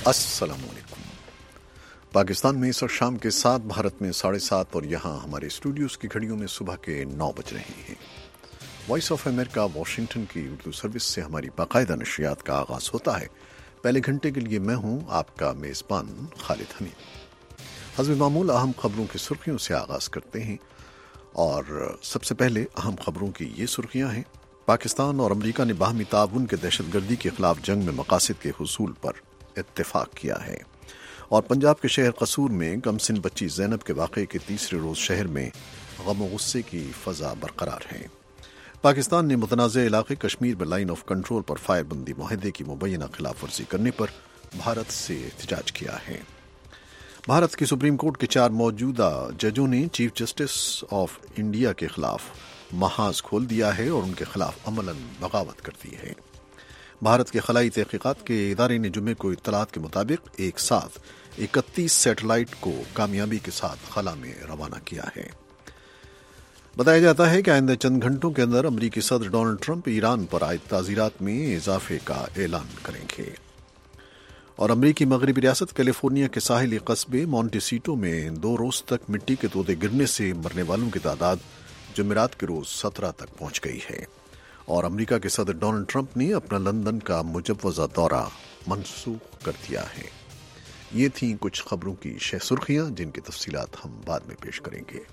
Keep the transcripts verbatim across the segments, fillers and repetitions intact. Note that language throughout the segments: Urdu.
السلام علیکم۔ پاکستان میں اس وقت شام کے سات، بھارت میں ساڑھے سات اور یہاں ہمارے اسٹوڈیوز کی گھڑیوں میں صبح کے نو بج رہے ہیں۔ وائس آف امریکہ واشنگٹن کی اردو سروس سے ہماری باقاعدہ نشریات کا آغاز ہوتا ہے۔ پہلے گھنٹے کے لیے میں ہوں آپ کا میزبان خالد حمید۔ حسب معمول اہم خبروں کی سرخیوں سے آغاز کرتے ہیں، اور سب سے پہلے اہم خبروں کی یہ سرخیاں ہیں۔ پاکستان اور امریکہ نے باہمی تعاون کے دہشت گردی کے خلاف جنگ میں مقاصد کے حصول پر اتفاق کیا ہے، اور پنجاب کے شہر قصور میں کم سن بچی زینب کے واقعے کے تیسرے روز شہر میں غم و غصے کی فضا برقرار ہے۔ پاکستان نے متنازع علاقے کشمیر میں لائن آف کنٹرول پر فائر بندی معاہدے کی مبینہ خلاف ورزی کرنے پر بھارت سے احتجاج کیا ہے۔ بھارت کی سپریم کورٹ کے چار موجودہ ججوں نے چیف جسٹس آف انڈیا کے خلاف محاذ کھول دیا ہے اور ان کے خلاف عملاً بغاوت کر دی ہے۔ بھارت کے خلائی تحقیقات کے ادارے نے جمعے کو اطلاعات کے مطابق ایک ساتھ اکتیس سیٹلائٹ کو کامیابی کے ساتھ خلا میں روانہ کیا ہے۔ بتایا جاتا ہے کہ آئندہ چند گھنٹوں کے اندر امریکی صدر ڈونلڈ ٹرمپ ایران پر عائد تعزیرات میں اضافے کا اعلان کریں گے، اور امریکی مغربی ریاست کیلیفورنیا کے ساحلی قصبے مونٹیسیٹو میں دو روز تک مٹی کے تودے گرنے سے مرنے والوں کی تعداد جمعرات کے روز سترہ تک پہنچ گئی ہے، اور امریکہ کے صدر ڈونلڈ ٹرمپ نے اپنا لندن کا مجوزہ دورہ منسوخ کر دیا ہے۔ یہ تھیں کچھ خبروں کی شہ سرخیاں جن کی تفصیلات ہم بعد میں پیش کریں گے۔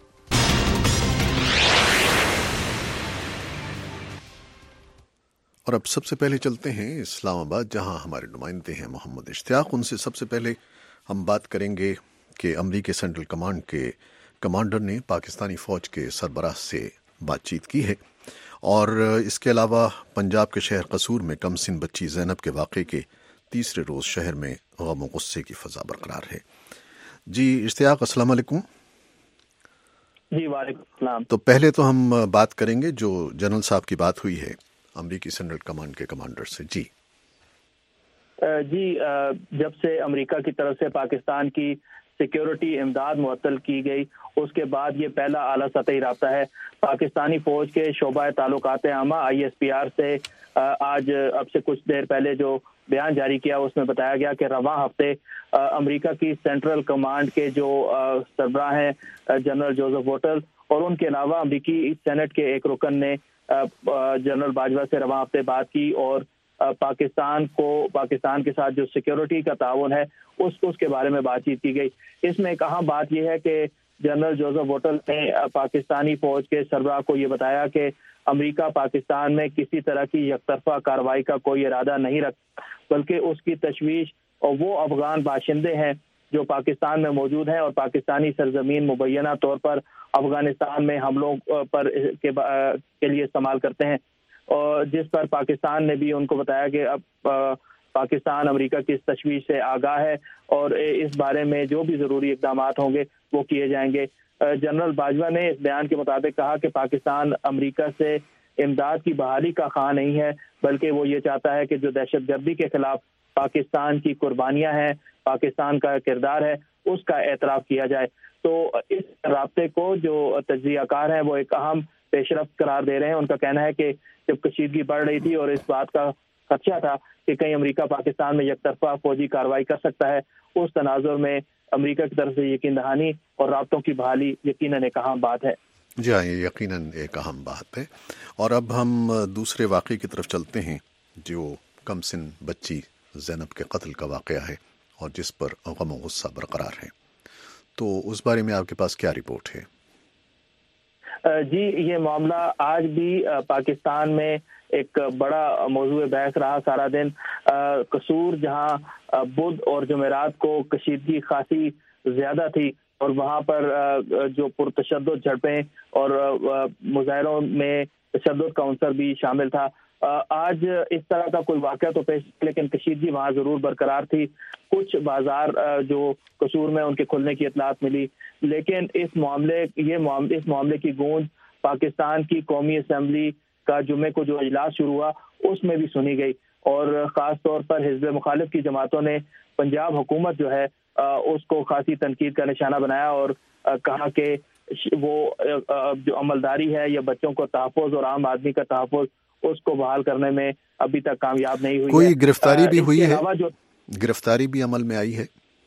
اور اب سب سے پہلے چلتے ہیں اسلام آباد، جہاں ہمارے نمائندے ہیں محمد اشتیاق۔ ان سے سب سے پہلے ہم بات کریں گے کہ امریکی سینٹرل کمانڈ کے کمانڈر نے پاکستانی فوج کے سربراہ سے بات چیت کی ہے، اور اس کے علاوہ پنجاب کے شہر قصور میں کم سن بچی زینب کے واقعے کے تیسرے روز شہر میں غم و غصے کی فضا برقرار ہے۔ جی اشتیاق، السلام علیکم۔ جی وعلیکم السلام۔ تو پہلے تو ہم بات کریں گے جو جنرل صاحب کی بات ہوئی ہے امریکی سینٹرل کمانڈ کے کمانڈر سے۔ جی جی جب سے امریکہ کی طرف سے پاکستان کی سیکیورٹی امداد معطل کی گئی، اس کے بعد یہ پہلا اعلیٰ سطحی رابطہ ہے۔ پاکستانی فوج کے شعبہ تعلقات عامہ آئی ایس پی آر سے آج اب سے کچھ دیر پہلے جو بیان جاری کیا، اس میں بتایا گیا کہ رواں ہفتے امریکہ کی سینٹرل کمانڈ کے جو سربراہ ہیں جنرل جوزف ووٹل، اور ان کے علاوہ امریکی سینٹ کے ایک رکن نے جنرل باجوہ سے رواں ہفتے بات کی، اور پاکستان کو پاکستان کے ساتھ جو سیکیورٹی کا تعاون ہے اس اس کے بارے میں بات چیت کی گئی۔ اس میں ایک اہم بات یہ ہے کہ جنرل جوزف ووٹل نے پاکستانی فوج کے سربراہ کو یہ بتایا کہ امریکہ پاکستان میں کسی طرح کی یک طرفہ کارروائی کا کوئی ارادہ نہیں رکھتا، بلکہ اس کی تشویش اور وہ افغان باشندے ہیں جو پاکستان میں موجود ہیں اور پاکستانی سرزمین مبینہ طور پر افغانستان میں حملوں پر کے لیے استعمال کرتے ہیں، اور جس پر پاکستان نے بھی ان کو بتایا کہ اب پاکستان امریکہ کی اس تشویش سے آگاہ ہے اور اس بارے میں جو بھی ضروری اقدامات ہوں گے وہ کیے جائیں گے۔ جنرل باجوہ نے اس بیان کے مطابق کہا کہ پاکستان امریکہ سے امداد کی بحالی کا خواہاں نہیں ہے، بلکہ وہ یہ چاہتا ہے کہ جو دہشت گردی کے خلاف پاکستان کی قربانیاں ہیں، پاکستان کا کردار ہے، اس کا اعتراف کیا جائے۔ تو اس رابطے کو جو تجزیہ کار ہیں وہ ایک اہم پیش رفت قرار دے رہے ہیں۔ ان کا کہنا ہے کہ جب کشیدگی بڑھ رہی تھی اور اس بات کا خدشہ تھا کہ کہیں امریکہ پاکستان میں یک طرفہ فوجی کارروائی کر سکتا ہے، اس تناظر میں امریکہ کی طرف سے یقین دہانی اور رابطوں کی بحالی یقیناً ایک اہم بات ہے۔ جی ہاں، یہ یقیناً ایک اہم بات ہے۔ اور اب ہم دوسرے واقعے کی طرف چلتے ہیں جو کم سن بچی زینب کے قتل کا واقعہ ہے اور جس پر غم و غصہ برقرار ہے، تو اس بارے میں آپ کے پاس کیا رپورٹ ہے؟ جی یہ معاملہ آج بھی پاکستان میں ایک بڑا موضوع بحث رہا سارا دن۔ قصور جہاں بدھ اور جمعرات کو کشیدگی خاصی زیادہ تھی اور وہاں پر جو پرتشدد جھڑپیں اور مظاہروں میں تشدد کا عنصر بھی شامل تھا، آج اس طرح کا کوئی واقعہ تو پیش، لیکن کشیدگی وہاں ضرور برقرار تھی۔ کچھ بازار جو قصور میں ان کے کھلنے کی اطلاعات ملی، لیکن اس معاملے یہ معاملے اس معاملے کی گونج پاکستان کی قومی اسمبلی کا جمعے کو جو اجلاس شروع ہوا اس میں بھی سنی گئی، اور خاص طور پر حزب مخالف کی جماعتوں نے پنجاب حکومت جو ہے اس کو خاصی تنقید کا نشانہ بنایا اور کہا کہ وہ جو عملداری ہے یا بچوں کو تحفظ اور عام آدمی کا تحفظ اس کو بحال کرنے میں ابھی تک کامیاب نہیں ہوئی۔ کوئی گرفتاری بھی ہوئی ہے؟ جو गिरफ्तारी भी अमल में आई है?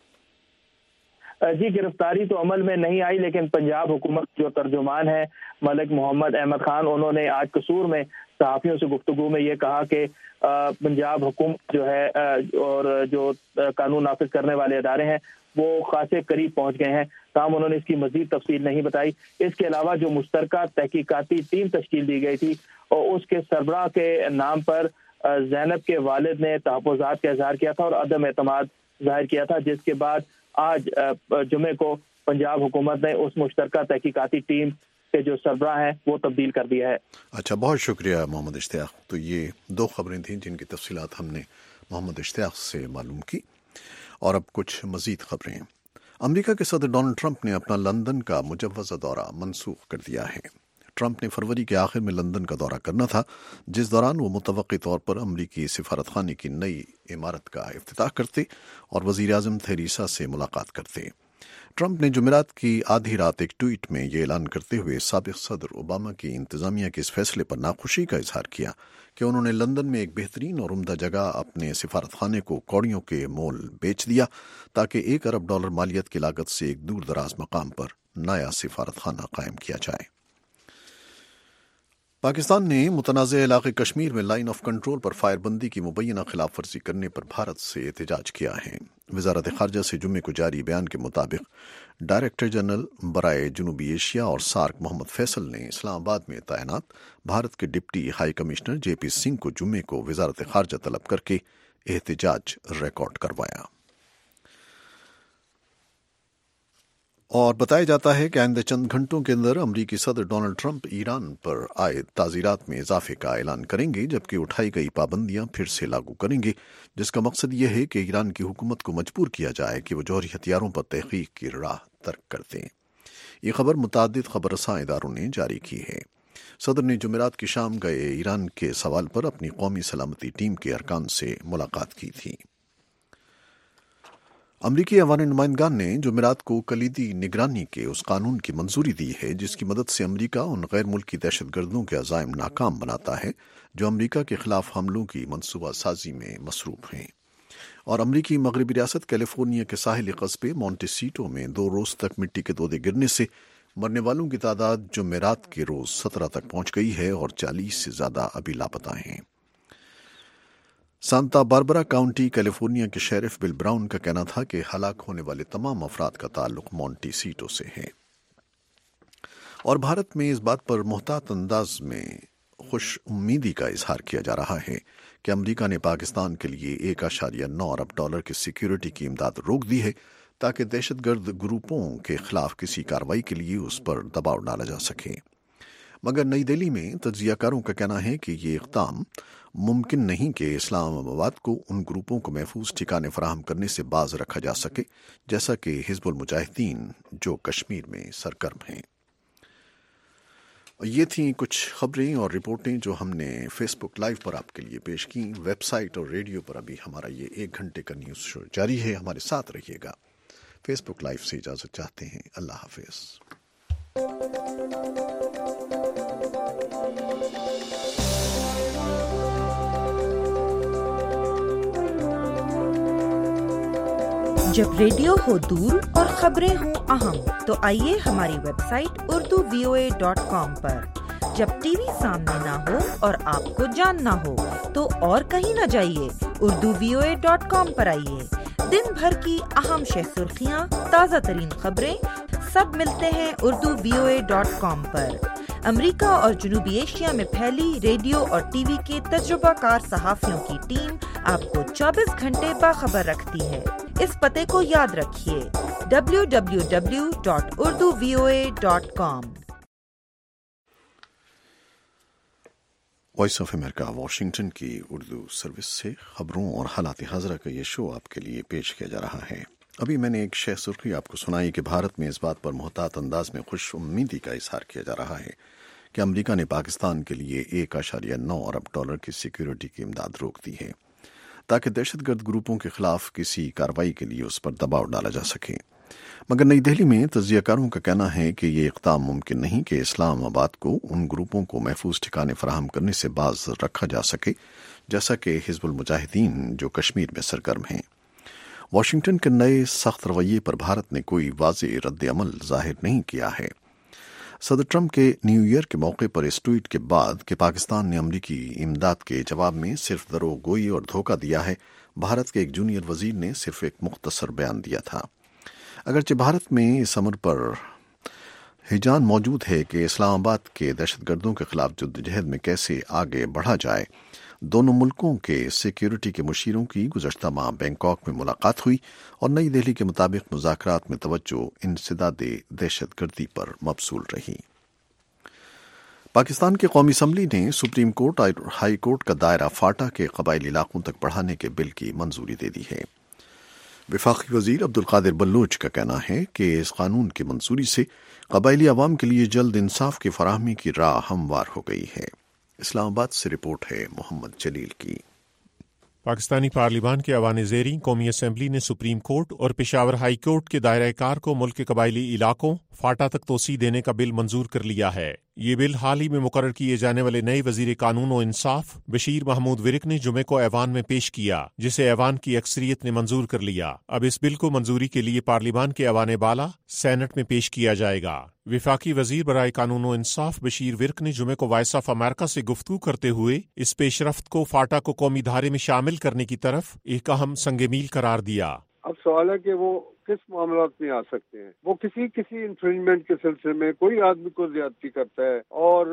जी, गिरफ्तारी तो अमल में नहीं आई, लेकिन पंजाब हुकूमत जो तर्जुमान है मलिक मोहम्मद अहमद खान, उन्होंने आज कसूर में सहाफ़ियों से गुफ्तगू में ये कहा कि पंजाब हुकूमत जो है और जो कानून नाफिज करने वाले अदारे हैं वो खासे करीब पहुंच गए हैं। ताहम उन्होंने इसकी मजीद तफसील नहीं बताई। इसके अलावा जो मुश्तरका तहकीकाती टीम तश्कील दी गई थी और उसके सरबराह के नाम पर ज़ैनब के वालिद ने तहफ़्फ़ुज़ात का इज़हार किया था और अदम एतमाद ज़ाहिर किया था, जिसके बाद आज जुमे को पंजाब हुकूमत ने उस मुश्तरका तहकीकाती टीम के जो सरबराह है वो तब्दील कर दिया है। अच्छा, बहुत शुक्रिया मोहम्मद इश्तियाक। तो ये दो खबरें थीं जिनकी तफसीलात हमने मोहम्मद इश्तियाक से मालूम की। और अब कुछ मजीद खबरें। अमेरिका के सदर डोनाल्ड ट्रंप ने अपना लंदन का मुजव्वज़ा दौरा मनसूख कर दिया है। ट्रंप ने फरवरी के आखिर में लंदन का दौरा करना था, जिस दौरान वो मुतवक्की तौर पर अमरीकी सिफारतखाने की नई इमारत का इफ्तिताह करते और वज़ीर आज़म थेरेसा से मुलाकात करते। ट्रंप ने जुमेरात की आधी रात एक ट्वीट में ये ऐलान करते हुए साबिक़ सदर ओबामा की इंतज़ामिया के इस फैसले पर नाखुशी का इजहार किया कि उन्होंने लंदन में एक बेहतरीन और उम्दा जगह अपने सिफारतखाने को कौड़ियों के मोल बेच दिया ताकि एक अरब डॉलर मालियत की लागत से एक दूर दराज मकाम पर नया सिफारतखाना कायम किया जाए। पाकिस्तान ने मुतनाज़े इलाक़े कश्मीर में लाइन ऑफ कंट्रोल पर फायरबंदी की मुबैना खिलाफ वर्जी करने पर भारत से एहतजाज किया है। वज़ारत ख़ारजा से जुम्मे को जारी बयान के मुताबिक डायरेक्टर जनरल बराए जनूबी एशिया और सार्क मोहम्मद फैसल ने इस्लामाबाद में तैनात भारत के deputy high commissioner J P Singh को जुम्मे को वज़ारत ख़ारजा तलब करके एहतजाज रिकॉर्ड करवाया। और बताया जाता है कि आइंदा चंद घंटों के अंदर अमरीकी सदर डोनाल्ड ट्रंप ईरान पर आए ताज़ीरात में इजाफे का ऐलान करेंगे, जबकि उठाई गई पाबंदियां फिर से लागू करेंगे, जिसका मकसद यह है कि ईरान की हुकूमत को मजबूर किया जाए कि वो जौहरी हथियारों पर तहकीक की राह तर्क कर दें। ये खबर मुतादिद खबरसां इदारों ने जारी की है। सदर ने जुमेरात की शाम गए ईरान के सवाल पर अपनी कौमी सलामती टीम के अरकान से मुलाकात की थी। अमरीकी अवामी नुमाइंदगान ने जुमेरात को कलीदी निगरानी के उस कानून की मंजूरी दी है जिसकी मदद से अमरीका उन गैर मुल्की दहशतगर्दों के अज़ाइम नाकाम बनाता है जो अमरीका के खिलाफ हमलों की मनसूबा साजी में मसरूफ हैं। और अमरीकी मगरबी रियासत कैलिफोर्निया के साहिली कस्बे मॉन्टेसीटो में दो रोज तक मिट्टी के तोदे गिरने से मरने वालों की तादाद जुमेरात के रोज सत्रह तक पहुंच गई है और चालीस से ज्यादा अभी लापता हैं। सांता बारबरा काउंटी कैलिफोर्निया के शेरिफ बिल ब्राउन का कहना था कि हलाक होने वाले तमाम अफराद का ताल्लुक मॉन्टेसीटो से है। और भारत में इस बात पर मुहतात अंदाज में खुश उम्मीदी का इजहार किया जा रहा है कि अमरीका ने पाकिस्तान के लिए एक आशारिया नौ अरब डॉलर की सिक्योरिटी की इमदाद रोक दी है ताकि दहशतगर्द ग्रुपों के खिलाफ किसी कार्रवाई के लिए उस पर दबाव डाला जा सके। मगर नई दिल्ली में तज्जियाकारों का कहना है कि ये इक़दाम मुमकिन नहीं कि इस्लामाबाद को उन ग्रुपों को महफूज ठिकाने फराहम करने से बाज रखा जा सके, जैसा कि हिजबुल मुजाहिदीन जो कश्मीर में सरगर्म हैं। ये थी कुछ खबरें और रिपोर्टें जो हमने फेसबुक लाइव पर आपके लिए पेश की। वेबसाइट और रेडियो पर अभी हमारा ये एक घंटे का न्यूज़ शो जारी है, हमारे साथ रहिएगा। फेसबुक लाइव से इजाज़त चाहते हैं, अल्लाह हाफिज़। जब रेडियो हो दूर और खबरें हों अहम, तो आइए हमारी website Urdu V O A dot com पर। जब टीवी सामने ना हो और आपको जानना हो तो और कहीं न जाइए, Urdu V O A dot com पर आइए। दिन भर की अहम शह सुर्खियाँ, ताज़ा तरीन खबरें सब मिलते हैं Urdu V O A dot com पर। अमेरिका और जनूबी एशिया में फैली रेडियो और टीवी के तजुर्बाकार सहाफ़ियों की टीम आपको चौबीस घंटे बाखबर रखती है। इस पते को याद रखिए, W W W dot Urdu V O A dot com. Voice of America Washington की उर्दू सर्विस से खबरों और हालात हाज़रा का ये शो आपके लिए पेश किया जा रहा है। अभी मैंने एक शह सुर्खी आपको सुनाई कि भारत में इस बात पर मुहतात अंदाज में खुश उम्मीदी का इजहार किया जा रहा है कि अमेरिका ने पाकिस्तान के लिए एक आशारिया नौ अरब डॉलर की सिक्योरिटी की इमदाद रोक दी है ताकि दहशतगर्द ग्रुपों के खिलाफ किसी कार्रवाई के लिए उस पर दबाव डाला जा सके। मगर नई दिल्ली में तज्जियाकारों का कहना है कि ये इक़दाम मुमकिन नहीं कि इस्लामाबाद को उन ग्रुपों को महफूज ठिकाने फराहम करने से बाज रखा जा सके, जैसा कि हिजबुल मुजाहिदीन जो कश्मीर में सरगर्म हैं। वॉशिंगटन के नए सख्त रवैये पर भारत ने कोई वाज़ेह रद्द अमल जाहिर नहीं किया है। सदर ट्रंप के न्यू ईयर के मौके पर इस ट्वीट के बाद कि पाकिस्तान ने अमरीकी इमदाद के जवाब में सिर्फ दरोगोई और धोखा दिया है, भारत के एक जूनियर वजीर ने सिर्फ एक मुख्तसर बयान दिया था। अगरचे भारत में इस अमर पर हिजान मौजूद है कि इस्लामाबाद के दहशतगर्दों के खिलाफ जद्दोजहद में कैसे आगे बढ़ा जाए, दोनों मुल्कों के सिक्योरिटी के मुशीरों की गुज़श्ता माह बैंकॉक में मुलाकात हुई और नई दिल्ली के मुताबिक मुज़ाकरात में तवज्जो इंसदादे दहशतगर्दी पर मबसूल रही। पाकिस्तान की कौमी असम्बली ने सुप्रीम कोर्ट और हाई कोर्ट का दायरा फाटा के कबायली इलाकों तक बढ़ाने के बिल की मंजूरी दे दी है। वफाकी वजीर अब्दुल कादिर बल्लोच का कहना है कि इस कानून की मंजूरी से कबायली अवाम के लिए जल्द इंसाफ की फराहमी की राह हमवार हो गई है। इस्लामाबाद से रिपोर्ट है मोहम्मद जलील की। पाकिस्तानी पार्लिमान के अवान ज़ेरीं कौमी असम्बली ने सुप्रीम कोर्ट और पेशावर हाई कोर्ट के दायरा कार को मुल्क के कबायली इलाकों फाटा तक तोसी देने का बिल मंजूर कर लिया है। ये बिल हाल ही में मुकर्रर किए जाने वाले नए वजीर कानून और इंसाफ बशीर महमूद विरक ने जुमे को ऐवान में पेश किया, जिसे ऐवान की अक्सरियत ने मंजूर कर लिया। अब इस बिल को मंजूरी के लिए पार्लिमान के ऐवान बाला सेनेट में पेश किया जाएगा। विफाकी वजीर बराए कानून और इंसाफ बशीर विरक ने जुमे को वॉइस ऑफ अमेरिका से गुफ्तगू करते हुए इस पेशरफ्त को फाटा को कौमी धारे में शामिल करने की तरफ एक अहम संग-ए-मील करार दिया। अब सवाल है कि वो किस मामलों में आ सकते हैं। वो किसी किसी इन्फ्रिंजमेंट के सिलसिले में कोई आदमी को ज्यादती करता है और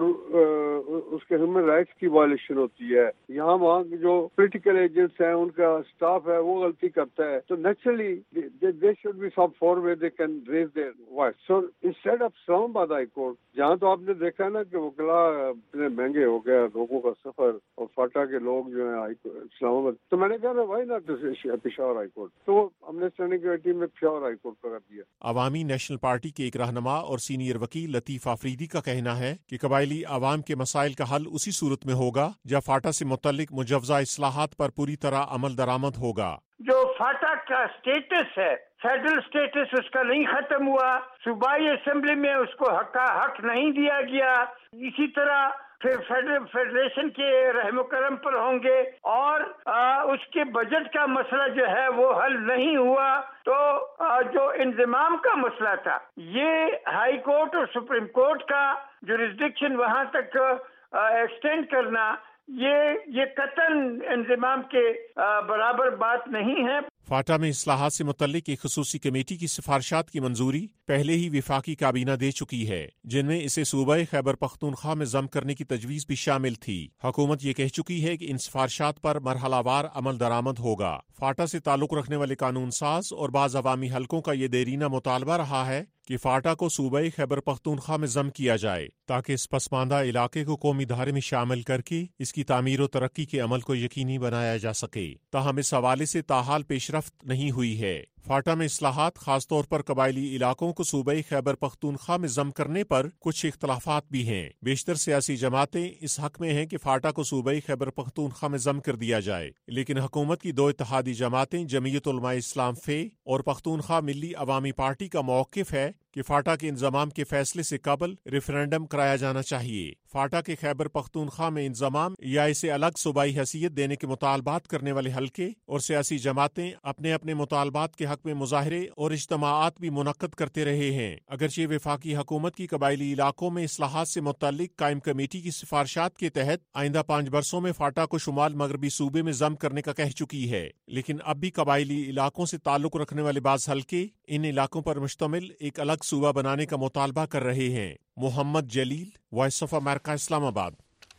उसके ह्यूमन राइट्स की वायलेशन होती है, यहाँ वहाँ जो पॉलिटिकल एजेंट्स हैं उनका स्टाफ है वो गलती करता है, तो naturally they should be some for way they can raise their voice. So instead of Islamabad high court, जहाँ तो आपने देखा ना कि वो किला इतने महंगे हो गया, लोगों का सफर, और फाटा के लोग जो है इस्लामाबाद, तो मैंने कहा भाई ना पेशावर हाई कोर्ट, तो हमने स्टैंडिंग में पेशावर हाई कोर्ट कर दिया। अवामी नेशनल पार्टी के एक रहनुमा और सीनियर वकील लतीफ आफरीदी का कहना है कि कबायली आवाम के मसाइल का हल उसी सूरत में होगा जब फाटा से मुतल्लिक मुजव्वजा इस्लाहात पर पूरी तरह अमल दरामद होगा। जो फाटा का स्टेटस है, फेडरल स्टेटस उसका नहीं खत्म हुआ, सूबाई असेंबली में उसको हक का हक नहीं दिया गया, इसी तरह फिर फेडरल फेडरेशन के रहमो करम पर होंगे और आ, उसके बजट का मसला जो है वो हल नहीं हुआ, तो आ, जो इंतजाम का मसला था, ये हाई कोर्ट और सुप्रीम कोर्ट का जुरिस्डिक्शन वहां तक एक्सटेंड करना, ये ये कतन इंतजाम के आ, बराबर बात नहीं है। फाटा में इस्लाहात से मुतल्लिक एक खुसूसी कमेटी की सिफारिशात की मंजूरी पहले ही विफाकी काबीना दे चुकी है, जिनमें इसे सूबे खैबर पख्तूनख्वा में जम करने की तजवीज़ भी शामिल थी। हुकूमत ये कह चुकी है कि इन सिफारिशात पर मरहलावार अमल दरामद होगा। फाटा से ताल्लुक रखने वाले कानून साज और बाज़ अवामी हलकों का ये देरीना मुतालबा रहा है कि फाटा को सूबे खैबर पख्तूनख्वा में जम किया जाए, ताकि इस पसमानदा इलाके को कौमी धारे में शामिल करके इसकी तामीर और तरक्की के अमल को यकीनी बनाया जा सके। ताहम इस हवाले से ताहाल पेशरफ्त नहीं हुई है। फाटा में इस्लाहात खासतौर पर कबायली इलाकों को सूबे खैबर पख्तूनख्वा में जम करने पर कुछ इख्तलाफात भी हैं। बेशतर सियासी जमातें इस हक में हैं कि फाटा को सूबे खैबर पख्तूनख्वा में जम कर दिया जाए, लेकिन हुकूमत की दो इत्तेहादी जमातें जमीयत उलमा इस्लाम फे और पख्तूनख्वा मिली अवामी पार्टी का मौक़िफ़ है कि फाटा के इंतजाम के फैसले से कबल रेफरेंडम कराया जाना चाहिए। फाटा के खैबर पख्तूनख्वा में इंतजाम या इसे अलग सूबाई हैसियत देने के मुतालबात करने वाले हल्के और सियासी जमातें अपने अपने मुतालबात के हक में मुजाहरे और इज्तमाआत भी मुनक्कद करते रहे हैं। अगरचे वफाकी हुकूमत की कबायली इलाकों में इस्लाहात से मुतल्लिक कायम कमेटी की सिफारिशात के तहत आइंदा पाँच बरसों में फाटा को शुमाल मगरबी सूबे में जम करने का कह चुकी है, लेकिन अब भी कबायली इलाकों से ताल्लुक रखने वाले बाज हल्के इन इलाकों पर मुश्तमिल एक अलग सूबा बनाने का मुतालबा कर रहे हैं। Mohammad Jalil, voice of America, Islamabad.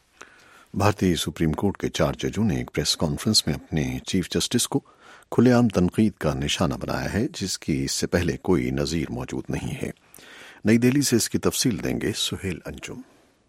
भारतीय सुप्रीम कोर्ट के चार जजों ने एक प्रेस कॉन्फ्रेंस में अपने चीफ जस्टिस को खुलेआम तनकीद का निशाना बनाया है, जिसकी इससे पहले कोई नज़ीर मौजूद नहीं है। नई दिल्ली से इसकी तफसील देंगे सुहेल अंजुम।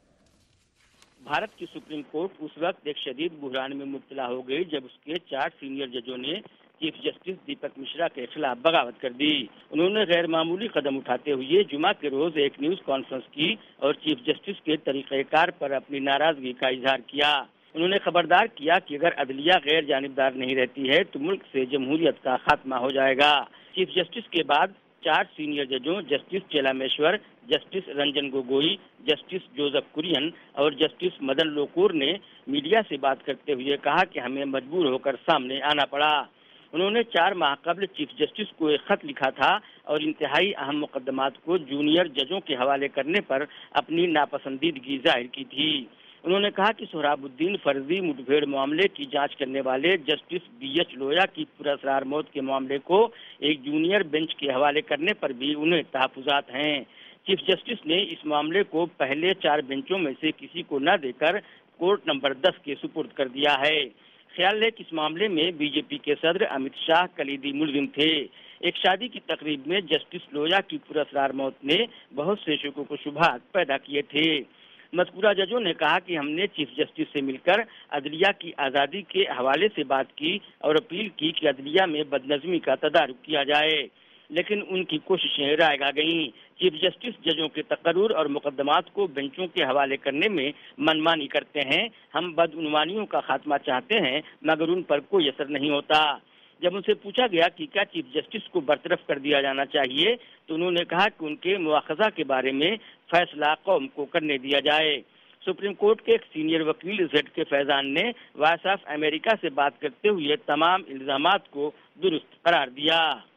भारत की सुप्रीम कोर्ट उस वक्त एक शदीद बुहरान में मुब्तला हो गई जब उसके चार सीनियर जजों ने चीफ जस्टिस दीपक मिश्रा के खिलाफ बगावत कर दी। उन्होंने गैर मामूली कदम उठाते हुए जुमा के रोज एक न्यूज कॉन्फ्रेंस की और चीफ जस्टिस के तरीक़ेकार पर अपनी नाराजगी का इजहार किया। उन्होंने खबरदार किया कि अगर अदलिया गैर जानिबदार नहीं रहती है तो मुल्क से जमहूरियत का खात्मा हो जाएगा। चीफ जस्टिस के बाद चार सीनियर जजों justice Chelameswar, justice Ranjan Gogoi, justice Joseph Kurian और जस्टिस मदन लोकुर ने मीडिया से बात करते हुए कहा कि हमें मजबूर होकर सामने आना पड़ा। انہوں نے چار ماہ قبل چیف جسٹس کو ایک خط لکھا تھا اور انتہائی اہم مقدمات کو جونیئر ججوں کے حوالے کرنے پر اپنی ناپسندیدگی ظاہر کی تھی۔ انہوں نے کہا کہ سہراب الدین فرضی مڈبھیڑ معاملے کی جانچ کرنے والے جسٹس بی ایچ لویا کی پراسرار موت کے معاملے کو ایک جونیئر بینچ کے حوالے کرنے پر بھی انہیں تحفظات ہیں۔ چیف جسٹس نے اس معاملے کو پہلے چار بینچوں میں سے کسی کو نہ دے کر کورٹ نمبر دس کے سپرد کر دیا ہے۔ خیال ہے کہ اس معاملے میں بی جے پی کے صدر امت شاہ کلیدی ملزم تھے۔ ایک شادی کی تقریب میں جسٹس لویا کی پراسرار موت نے بہت سے شکوک و شبہات پیدا کیے تھے۔ مذکورہ ججوں نے کہا کہ ہم نے چیف جسٹس سے مل کر عدلیہ کی آزادی کے حوالے سے بات کی اور اپیل کی کہ عدلیہ میں بدنظمی کا تدارک کیا جائے، لیکن ان کی کوششیں رائگاں گئیں۔ چیف جسٹس ججوں کے تقرر اور مقدمات کو بینچوں کے حوالے کرنے میں منمانی کرتے ہیں۔ ہم بدعنوانیوں کا خاتمہ چاہتے ہیں مگر ان پر کوئی اثر نہیں ہوتا۔ جب ان سے پوچھا گیا کہ کیا چیف جسٹس کو برطرف کر دیا جانا چاہیے تو انہوں نے کہا کہ ان کے مواخذہ کے بارے میں فیصلہ قوم کو کرنے دیا جائے۔ سپریم کورٹ کے ایک سینئر وکیل زیڈ کے فیضان نے وائس آف امریکہ سے بات کرتے ہوئے تمام الزامات کو درست قرار دیا۔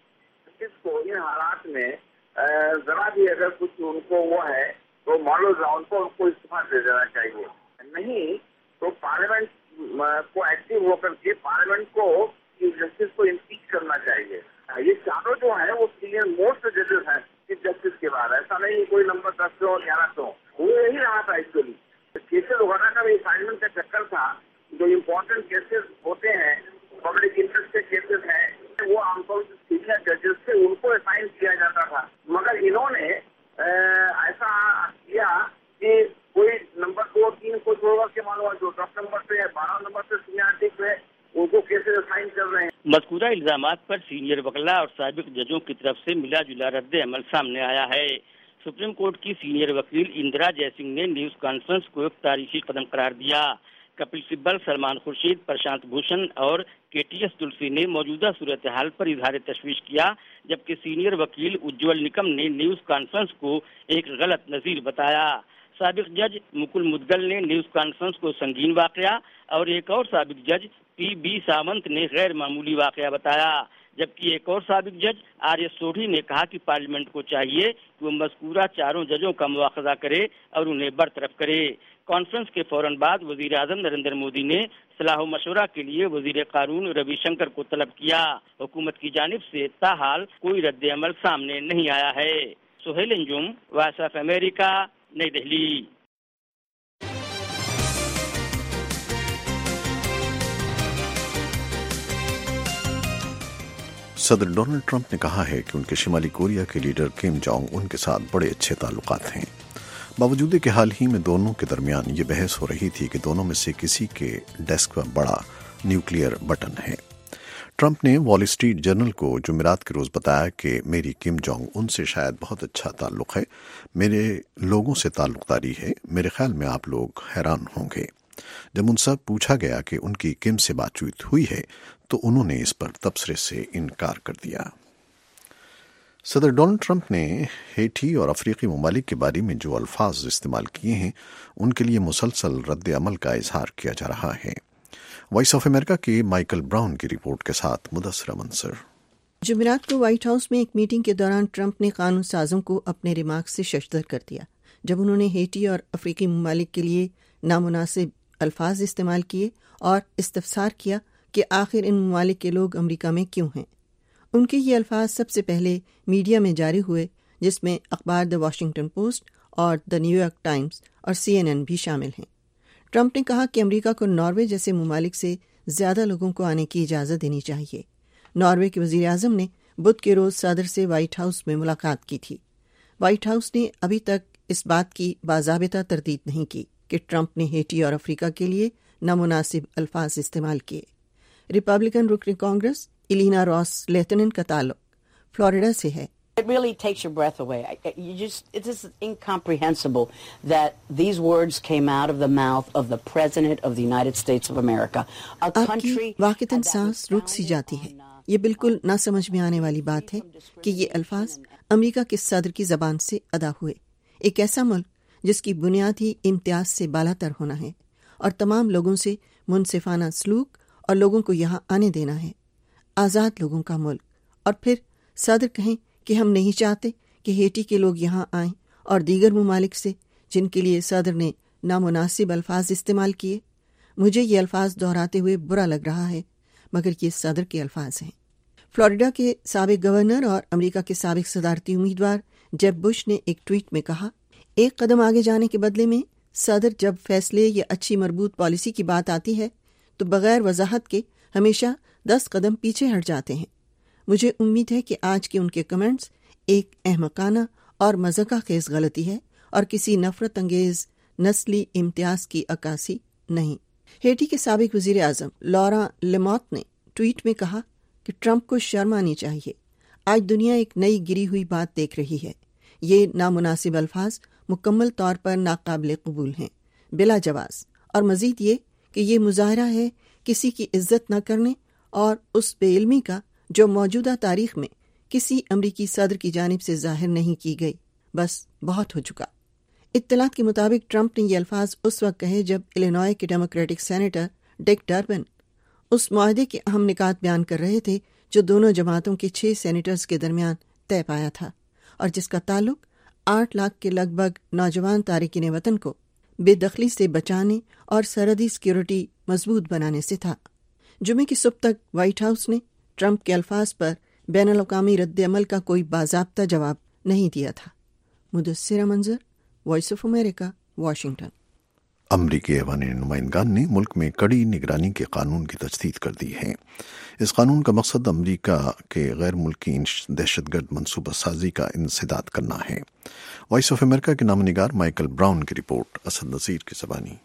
اس کو ان حالات میں ذرا بھی اگر کچھ ان کو وہ ہے تو مالو گراؤنڈ کو ان کو استعفا دے دینا چاہیے، نہیں تو پارلیمنٹ کو ایکٹیو ہو کر کے پارلیمنٹ کو چیف جسٹس کو امپیچ کرنا چاہیے۔ یہ چاروں جو ہیں وہ سینئر موسٹ ججز ہیں چیف جسٹس کے بعد، ایسا نہیں کوئی نمبر دس سے اور گیارہ سو وہ یہی رہا تھا۔ ایکچولی کیسز وغیرہ کا بھی اسائنمنٹ کا چکر تھا، جو امپورٹنٹ کیسز ہوتے ہیں پبلک انٹرسٹ کے کیسز ہیں وہ عام طور سے سینئر ججز سے ان کو اسائن کیا جاتا تھا، مگر انہوں نے ایسا کیا کہ کوئی نمبر دو تین کو چھوڑ کر کے معلوم جو دس نمبر پہ ہے بارہ نمبر پہ سینئرٹی پہ ان کو کیسز اسائن کر رہے ہیں۔ مذکورہ الزامات پر سینئر وکلاء اور سابق ججوں کی طرف سے ملا جلا رد عمل سامنے آیا ہے۔ سپریم کورٹ کی سینئر وکیل اندرا جے سنگھ نے نیوز کانفرنس کو ایک تاریخی قدم قرار دیا۔ کپل سبل، سلمان خورشید، پرشانت بھوشن اور کے ٹی ایس تلسی نے موجودہ صورتحال پر اظہار تشویش کیا، جبکہ سینئر وکیل اجول نکم نے نیوز کانفرنس کو ایک غلط نظیر بتایا۔ سابق جج مکل مدگل نے نیوز کانفرنس کو سنگین واقعہ اور ایک اور سابق جج پی بی ساونت نے غیر معمولی واقعہ بتایا، جبکہ ایک اور سابق جج آر ایس سوڑھی نے کہا کہ پارلیمنٹ کو چاہیے کہ وہ مذکورہ چاروں ججوں کا مواخذہ کرے اور انہیں برطرف کرے۔ کانفرنس کے فوراً بعد وزیر اعظم نریندر مودی نے صلاح و مشورہ کے لیے وزیر قانون روی شنکر کو طلب کیا۔ حکومت کی جانب سے تاحال کوئی رد عمل سامنے نہیں آیا ہے۔ Sohail Anjum, voice of America, نئی دہلی۔ صدر ڈونلڈ ٹرمپ نے کہا ہے کہ ان کے شمالی کوریا کے لیڈر کم جونگ ان کے ساتھ بڑے اچھے تعلقات ہیں، باوجود کہ حال ہی میں دونوں کے درمیان یہ بحث ہو رہی تھی کہ دونوں میں سے کسی کے ڈیسک پر بڑا نیوکلیئر بٹن ہے۔ ٹرمپ نے وال اسٹریٹ جرنل کو جمعرات کے روز بتایا کہ میری کم جونگ ان سے شاید بہت اچھا تعلق ہے، میرے لوگوں سے تعلق داری ہے، میرے خیال میں آپ لوگ حیران ہوں گے۔ جب ان سے پوچھا گیا کہ ان کی کم سے بات چیت ہوئی ہے تو انہوں نے اس پر تبصرے سے انکار کر دیا۔ صدر ڈونلڈ ٹرمپ نے ہیٹی اور افریقی ممالک کے بارے میں جو الفاظ استعمال کیے ہیں ان کے لیے مسلسل رد عمل کا اظہار کیا جا رہا ہے۔ وائس آف امریکہ کے مائیکل براؤن کی رپورٹ کے ساتھ مدثر منصر۔ جمعرات کو وائٹ ہاؤس میں ایک میٹنگ کے دوران ٹرمپ نے قانون سازوں کو اپنے ریمارک سے ششدر کر دیا جب انہوں نے ہیٹی اور افریقی ممالک کے لیے نامناسب الفاظ استعمال کیے اور استفسار کیا کہ آخر ان ممالک کے لوگ امریکہ میں کیوں ہیں۔ ان کے یہ الفاظ سب سے پہلے میڈیا میں جاری ہوئے، جس میں اخبار دی واشنگٹن پوسٹ اور دی نیو یارک ٹائمز اور سی این این بھی شامل ہیں۔ ٹرمپ نے کہا کہ امریکہ کو ناروے جیسے ممالک سے زیادہ لوگوں کو آنے کی اجازت دینی چاہیے۔ ناروے کے وزیر اعظم نے بدھ کے روز صدر سے وائٹ ہاؤس میں ملاقات کی تھی۔ وائٹ ہاؤس نے ابھی تک اس بات کی باضابطہ تردید نہیں کی کہ ٹرمپ نے ہیٹی اور افریقہ کے لیے نامناسب الفاظ استعمال کیے۔ ریپبلکن رکن کانگریس ایلینا راس لیتنن کا تعلق فلوریڈا سے ہے۔ It really takes your breath away. You just, it is incomprehensible that these words came out of the mouth of the President of the United States of America. A country واقعتاً سانس رک سی جاتی ہے۔ یہ بالکل نہ سمجھ میں آنے والی بات ہے کہ یہ الفاظ امریکہ کے صدر کی زبان سے ادا ہوئے، ایک ایسا ملک جس کی بنیاد ہی امتیاز سے بالا تر ہونا ہے اور تمام لوگوں سے منصفانہ سلوک اور لوگوں کو یہاں آنے دینا ہے۔ آزاد لوگوں کا ملک، اور پھر صدر کہیں کہ ہم نہیں چاہتے کہ ہیٹی کے لوگ یہاں آئیں، اور دیگر ممالک سے جن کے لیے صدر نے نامناسب الفاظ استعمال کیے۔ مجھے یہ الفاظ دہراتے ہوئے برا لگ رہا ہے، مگر یہ صدر کے الفاظ ہیں۔ فلوریڈا کے سابق گورنر اور امریکہ کے سابق صدارتی امیدوار جیب بش نے ایک ٹویٹ میں کہا، ایک قدم آگے جانے کے بدلے میں صدر جب فیصلے یا اچھی مربوط پالیسی کی بات آتی ہے تو بغیر وضاحت کے ہمیشہ دس قدم پیچھے ہٹ جاتے ہیں۔ مجھے امید ہے کہ آج کے ان کے کمنٹس ایک احمقانہ اور مذاقہ خیز غلطی ہے اور کسی نفرت انگیز نسلی امتیاز کی عکاسی نہیں۔ ہیٹی کے سابق وزیر اعظم لورا لیموت نے ٹویٹ میں کہا کہ ٹرمپ کو شرم آنی چاہیے، آج دنیا ایک نئی گری ہوئی بات دیکھ رہی ہے۔ یہ نامناسب الفاظ مکمل طور پر ناقابل قبول ہیں، بلا جواز، اور مزید یہ کہ یہ مظاہرہ ہے کسی کی عزت نہ کرنے اور اس بے علمی کا جو موجودہ تاریخ میں کسی امریکی صدر کی جانب سے ظاہر نہیں کی گئی۔ بس بہت ہو چکا۔ اطلاعات کے مطابق ٹرمپ نے یہ الفاظ اس وقت کہے جب الینوائے کے ڈیموکریٹک سینیٹر ڈک ڈربن اس معاہدے کے اہم نکات بیان کر رہے تھے جو دونوں جماعتوں کے چھ سینیٹرز کے درمیان طے پایا تھا، اور جس کا تعلق آٹھ لاکھ کے لگ بھگ نوجوان تارکین وطن کو بے دخلی سے بچانے اور سرحدی سیکیورٹی مضبوط بنانے سے تھا۔ جمعے کی صبح تک وائٹ ہاؤس نے ٹرمپ کے الفاظ پر بین الاقوامی رد عمل کا کوئی باضابطہ جواب نہیں دیا تھا۔ مدثرہ منظر، وائس آف امریکہ، واشنگٹن۔ امریکی ایوان نمائندگان نے ملک میں کڑی نگرانی کے قانون کی تجدید کر دی ہے۔ اس قانون کا مقصد امریکہ کے غیر ملکی دہشت گرد منصوبہ سازی کا انسداد کرنا ہے۔ وائس آف امریکہ کے نامہ نگار مائیکل براؤن کی رپورٹ، اسد نذیر کی زبانی۔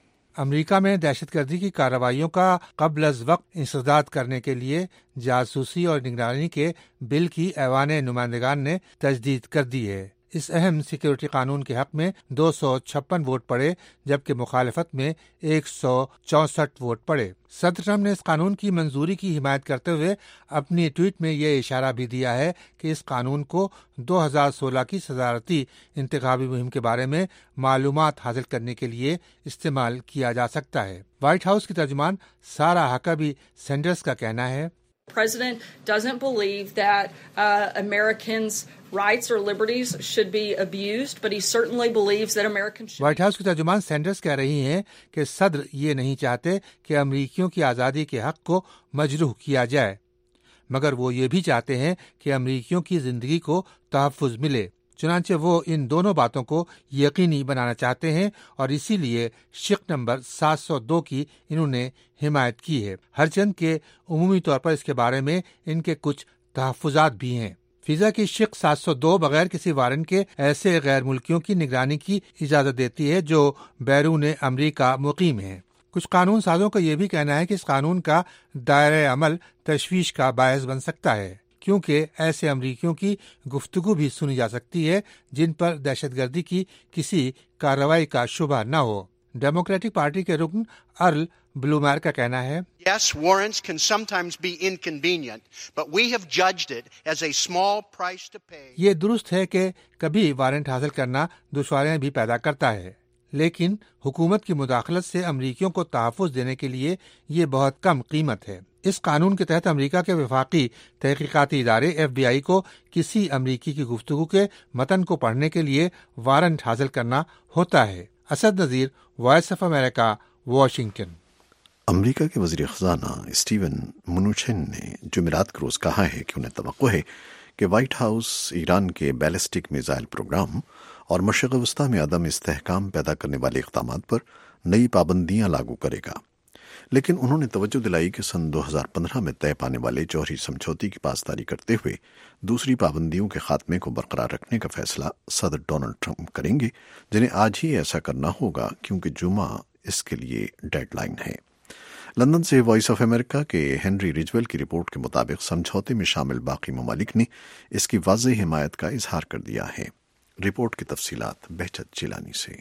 امریکہ میں دہشت گردی کی کارروائیوں کا قبل از وقت انسداد کرنے کے لیے جاسوسی اور نگرانی کے بل کی ایوان نمائندگان نے تجدید کر دی ہے۔ اس اہم سیکیورٹی قانون کے حق میں دو سو چھپن ووٹ پڑے جبکہ مخالفت میں ایک سو چونسٹھ ووٹ پڑے۔ صدر ٹرمپ نے اس قانون کی منظوری کی حمایت کرتے ہوئے اپنی ٹویٹ میں یہ اشارہ بھی دیا ہے کہ اس قانون کو دو ہزار سولہ کی صدارتی انتخابی مہم کے بارے میں معلومات حاصل کرنے کے لیے استعمال کیا جا سکتا ہے۔ وائٹ ہاؤس کی ترجمان سارا ہکبی سینڈرز کا کہنا ہے، President doesn't believe that uh, Americans' rights or liberties should be abused, but he certainly believes that Americans should. White House کی ترجمان سینڈرز کہہ رہی ہیں کہ صدر یہ نہیں چاہتے کہ امریکیوں کی آزادی کے حق کو مجروح کیا جائے، مگر وہ یہ بھی چاہتے ہیں کہ امریکیوں کی زندگی کو تحفظ ملے۔ چنانچہ وہ ان دونوں باتوں کو یقینی بنانا چاہتے ہیں اور اسی لیے شق نمبر سات سو دو کی انہوں نے حمایت کی ہے، ہرچند کہ عمومی طور پر اس کے بارے میں ان کے کچھ تحفظات بھی ہیں۔ فضا کی شق سات سو دو بغیر کسی وارنٹ کے ایسے غیر ملکیوں کی نگرانی کی اجازت دیتی ہے جو بیرون امریکہ مقیم ہیں۔ کچھ قانون سازوں کا یہ بھی کہنا ہے کہ اس قانون کا دائرۂ عمل تشویش کا باعث بن سکتا ہے، کیونکہ ایسے امریکیوں کی گفتگو بھی سنی جا سکتی ہے جن پر دہشت گردی کی کسی کارروائی کا شبہ نہ ہو۔ ڈیموکریٹک پارٹی کے رکن ارل بلومیر کا کہنا ہے، Yes, warrants can sometimes be inconvenient, but we have judged it as a small price to pay. یہ درست ہے کہ کبھی وارنٹ حاصل کرنا دشواریاں بھی پیدا کرتا ہے، لیکن حکومت کی مداخلت سے امریکیوں کو تحفظ دینے کے لیے یہ بہت کم قیمت ہے۔ اس قانون کے تحت امریکہ کے وفاقی تحقیقاتی ادارے ایف بی آئی کو کسی امریکی کی گفتگو کے متن کو پڑھنے کے لیے وارنٹ حاصل کرنا ہوتا ہے۔ Asad Nazir, voice of America, Washington. America کے وزیر خزانہ اسٹیون منوچن نے جمعرات کے روز کہا ہے کہ انہیں توقع ہے کہ وائٹ ہاؤس ایران کے بیلسٹک میزائل پروگرام اور مشرق وسطیٰ میں عدم استحکام پیدا کرنے والے اقدامات پر نئی پابندیاں لاگو کرے گا، لیکن انہوں نے توجہ دلائی کہ سن دو ہزار پندرہ میں طے پانے والے جوہری سمجھوتے کی پاسداری کرتے ہوئے دوسری پابندیوں کے خاتمے کو برقرار رکھنے کا فیصلہ صدر ڈونلڈ ٹرمپ کریں گے، جنہیں آج ہی ایسا کرنا ہوگا کیونکہ جمعہ اس کے لیے ڈیڈ لائن ہے۔ لندن سے وائس آف امریکہ کے ہنری رجویل کی رپورٹ کے مطابق سمجھوتے میں شامل باقی ممالک نے اس کی واضح حمایت کا اظہار کر دیا ہے۔ رپورٹ کی تفصیلات بہجت جیلانی سے۔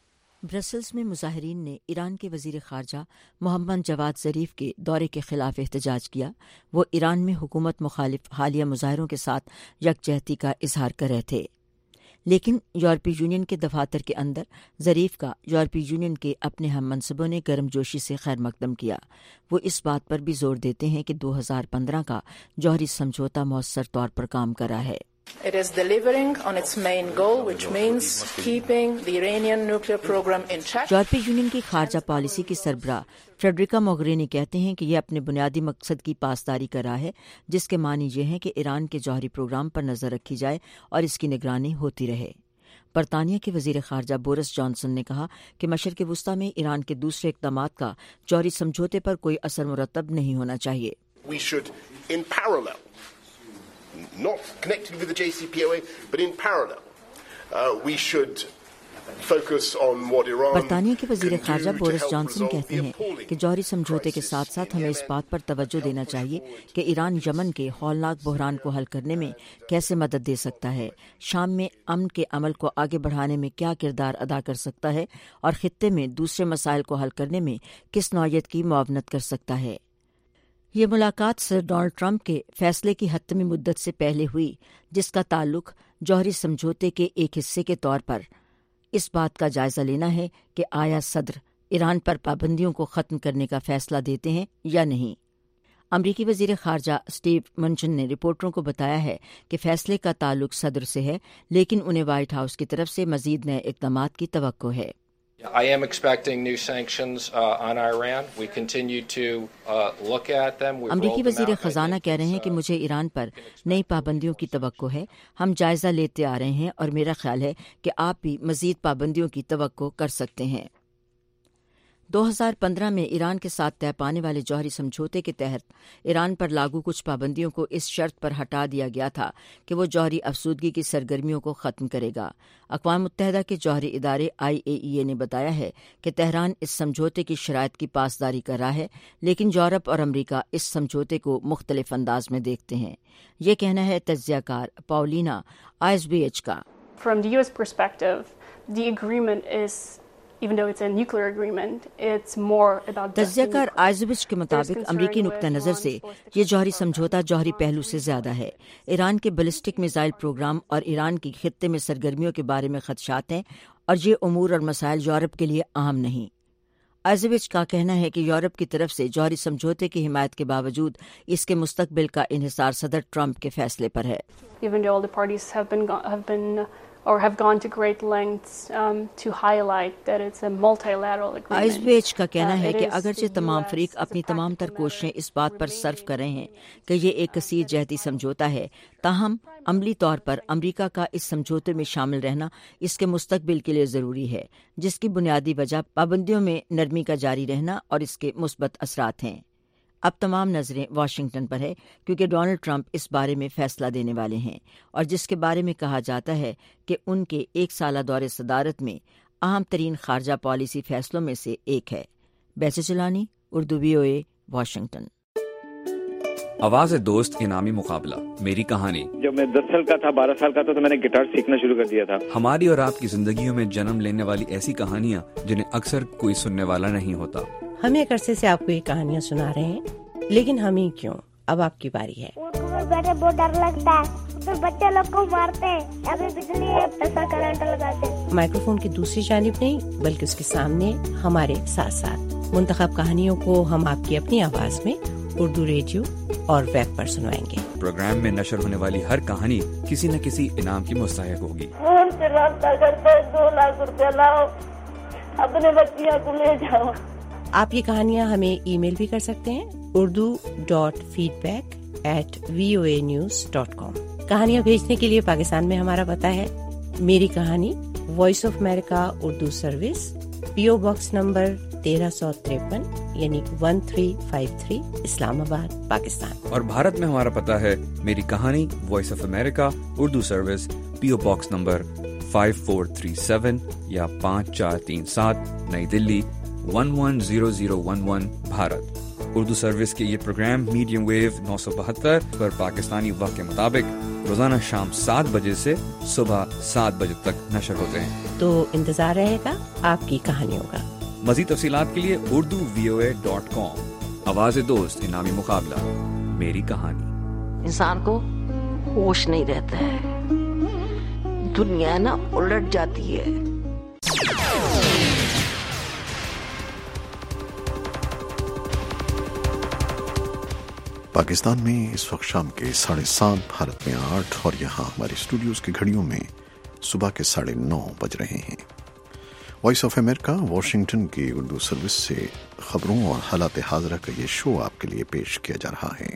برسلز میں مظاہرین نے ایران کے وزیر خارجہ محمد جواد ظریف کے دورے کے خلاف احتجاج کیا۔ وہ ایران میں حکومت مخالف حالیہ مظاہروں کے ساتھ یکجہتی کا اظہار کر رہے تھے۔ لیکن یورپی یونین کے دفاتر کے اندر ظریف کا یورپی یونین کے اپنے ہم منصبوں نے گرم جوشی سے خیر مقدم کیا۔ وہ اس بات پر بھی زور دیتے ہیں کہ دو ہزار پندرہ کا جوہری سمجھوتا مؤثر طور پر کام کرا ہے۔ It is delivering on its main goal, which means keeping the Iranian nuclear program in check. یورپی یونین کی خارجہ پالیسی کی سربراہ فریڈریکا موگرینی کہتے ہیں کہ یہ اپنے بنیادی مقصد کی پاسداری کر رہا ہے، جس کے معنی یہ ہے کہ ایران کے جوہری پروگرام پر نظر رکھی جائے اور اس کی نگرانی ہوتی رہے۔ برطانیہ کے وزیر خارجہ بورس جانسن نے کہا کہ مشرق وسطی میں ایران کے دوسرے اقدامات کا جوہری سمجھوتے پر کوئی اثر مرتب نہیں ہونا چاہیے۔ We should, in parallel, not connected with the J C P O A, but in parallel, uh, we should focus on what Iran برطانیہ کے وزیر خارجہ بورس جانسن کہتے ہیں کہ جوہری سمجھوتے کے ساتھ ساتھ ہمیں اس بات پر توجہ دینا چاہیے کہ ایران یمن کے ہولناک بحران کو حل کرنے میں کیسے مدد دے سکتا ہے، شام میں امن کے عمل کو آگے بڑھانے میں کیا کردار ادا کر سکتا ہے اور خطے میں دوسرے مسائل کو حل کرنے میں کس نوعیت کی معاونت کر سکتا ہے۔ یہ ملاقات سر ڈونلڈ ٹرمپ کے فیصلے کی حتمی مدت سے پہلے ہوئی، جس کا تعلق جوہری سمجھوتے کے ایک حصے کے طور پر اس بات کا جائزہ لینا ہے کہ آیا صدر ایران پر پابندیوں کو ختم کرنے کا فیصلہ دیتے ہیں یا نہیں۔ امریکی وزیر خارجہ اسٹیو منچن نے رپورٹروں کو بتایا ہے کہ فیصلے کا تعلق صدر سے ہے، لیکن انہیں وائٹ ہاؤس کی طرف سے مزید نئے اقدامات کی توقع ہے۔ I am expecting new sanctions uh, on Iran. We continue to uh, look at them. امریکی وزیر خزانہ کہہ رہے ہیں کہ مجھے ایران پر نئی پابندیوں کی توقع ہے، ہم جائزہ لیتے آ رہے ہیں اور میرا خیال ہے کہ آپ بھی مزید پابندیوں کی توقع کر سکتے ہیں۔ دو ہزار پندرہ میں ایران کے ساتھ طے پانے والے جوہری سمجھوتے کے تحت ایران پر لاگو کچھ پابندیوں کو اس شرط پر ہٹا دیا گیا تھا کہ وہ جوہری افسودگی کی سرگرمیوں کو ختم کرے گا۔ اقوام متحدہ کے جوہری ادارے آئی اے ای اے نے بتایا ہے کہ تہران اس سمجھوتے کی شرائط کی پاسداری کر رہا ہے، لیکن یورپ اور امریکہ اس سمجھوتے کو مختلف انداز میں دیکھتے ہیں۔ یہ کہنا ہے تجزیہ کار پاولینا آئزبیچ کا۔ From the U S perspective, the agreement is Even though it's a nuclear agreement, it's more about تجزیہ کار آئزبچ کے مطابق امریکی نقطہ نظر سے یہ جوہری سمجھوتا جوہری پہلو سے زیادہ ہے۔ ایران کے بیلسٹک میزائل پروگرام اور ایران کی خطے میں سرگرمیوں کے بارے میں خدشات ہیں، اور یہ امور اور مسائل یورپ کے لیے اہم نہیں۔ آئزبچ کا کہنا ہے کہ یورپ کی طرف سے جوہری سمجھوتے کی حمایت کے باوجود اس کے مستقبل کا انحصار صدر ٹرمپ کے فیصلے پر ہے۔ Even though all the parties have been have been or have gone to great lengths um, to highlight that it's a multilateral agreement. آئس بیچ کا کہنا ہے کہ اگرچہ تمام فریق اپنی تمام تر کوششیں اس بات پر صرف کر رہے ہیں کہ یہ ایک کثیر جہتی سمجھوتا ہے، تاہم عملی طور پر امریکہ کا اس سمجھوتے میں شامل رہنا اس کے مستقبل کے لیے ضروری ہے، جس کی بنیادی وجہ پابندیوں میں نرمی کا جاری رہنا اور اس کے مثبت اثرات ہیں۔ اب تمام نظریں واشنگٹن پر ہے، کیونکہ ڈونلڈ ٹرمپ اس بارے میں فیصلہ دینے والے ہیں، اور جس کے بارے میں کہا جاتا ہے کہ ان کے ایک سالہ دور صدارت میں اہم ترین خارجہ پالیسی فیصلوں میں سے ایک ہے۔ بیسے چلانی، اردو وی او اے، واشنگٹن۔ آواز دوست انعامی مقابلہ میری کہانی۔ جب میں دس سال کا تھا، بارہ سال کا تھا، تو میں نے گٹار سیکھنا شروع کر دیا تھا۔ ہماری اور آپ کی زندگیوں میں جنم لینے والی ایسی کہانیاں جنہیں اکثر کوئی سننے والا نہیں ہوتا۔ ہم ایک عرصے سے آپ کو یہ کہانیاں سنا رہے ہیں، لیکن ہم ہی کیوں، اب آپ کی باری ہے۔ بیٹھے بہت ڈر لگتا ہے، پھر بچے لوگ کو مارتے ہیں، ابھی بجلی ایسا کرنٹ لگاتے ہیں۔ مائکرو فون کی دوسری جانب نہیں، بلکہ اس کے سامنے ہمارے ساتھ ساتھ منتخب کہانیوں کو ہم آپ کی اپنی آواز میں اردو ریڈیو اور ویب پر سنوائیں گے۔ پروگرام میں نشر ہونے والی ہر کہانی کسی نہ کسی انعام کی مستحق ہوگی۔ فون سے رابطہ کرتے دو لاکھ روپے لاؤ، اپنے بچیاں کو لے جاؤ۔ آپ یہ کہانیاں ہمیں ای میل بھی کر سکتے ہیں، Urdu dot feedback at V O A news dot com. کہانیاں بھیجنے کے لیے پاکستان میں ہمارا پتہ ہے میری کہانی، voice of America Urdu service, P O box number تیرہ سو تریپن یعنی one three five three, Islamabad, Pakistan. اور بھارت میں ہمارا پتہ ہے میری کہانی، voice of America Urdu service, P O box number five four three seven یا پانچ چار تین سات، نئی Delhi one one zero zero one one, Bharat. Urdu service کے یہ پروگرام میڈیم ویو نو سو بہتر پر پاکستانی وقت کے مطابق روزانہ شام سات بجے سے صبح سات بجے تک نشر ہوتے ہیں، تو انتظار رہے گا آپ کی کہانیوں کا۔ مزید تفصیلات کے لیے اردو وی او اے ڈاٹ کام۔ آواز دوست انعامی مقابلہ میری کہانی۔ انسان کو ہوش نہیں رہتا ہے، दुनिया ना उलट जाती है। पाकिस्तान में इस वक्त शाम के साढ़े सात, भारत में आठ और यहाँ हमारे स्टूडियोज की घड़ियों में सुबह के साढ़े नौ बज रहे हैं। वॉइस ऑफ अमेरिका वाशिंगटन की उर्दू सर्विस से खबरों और हालात हाज़रा का ये शो आपके लिए पेश किया जा रहा है।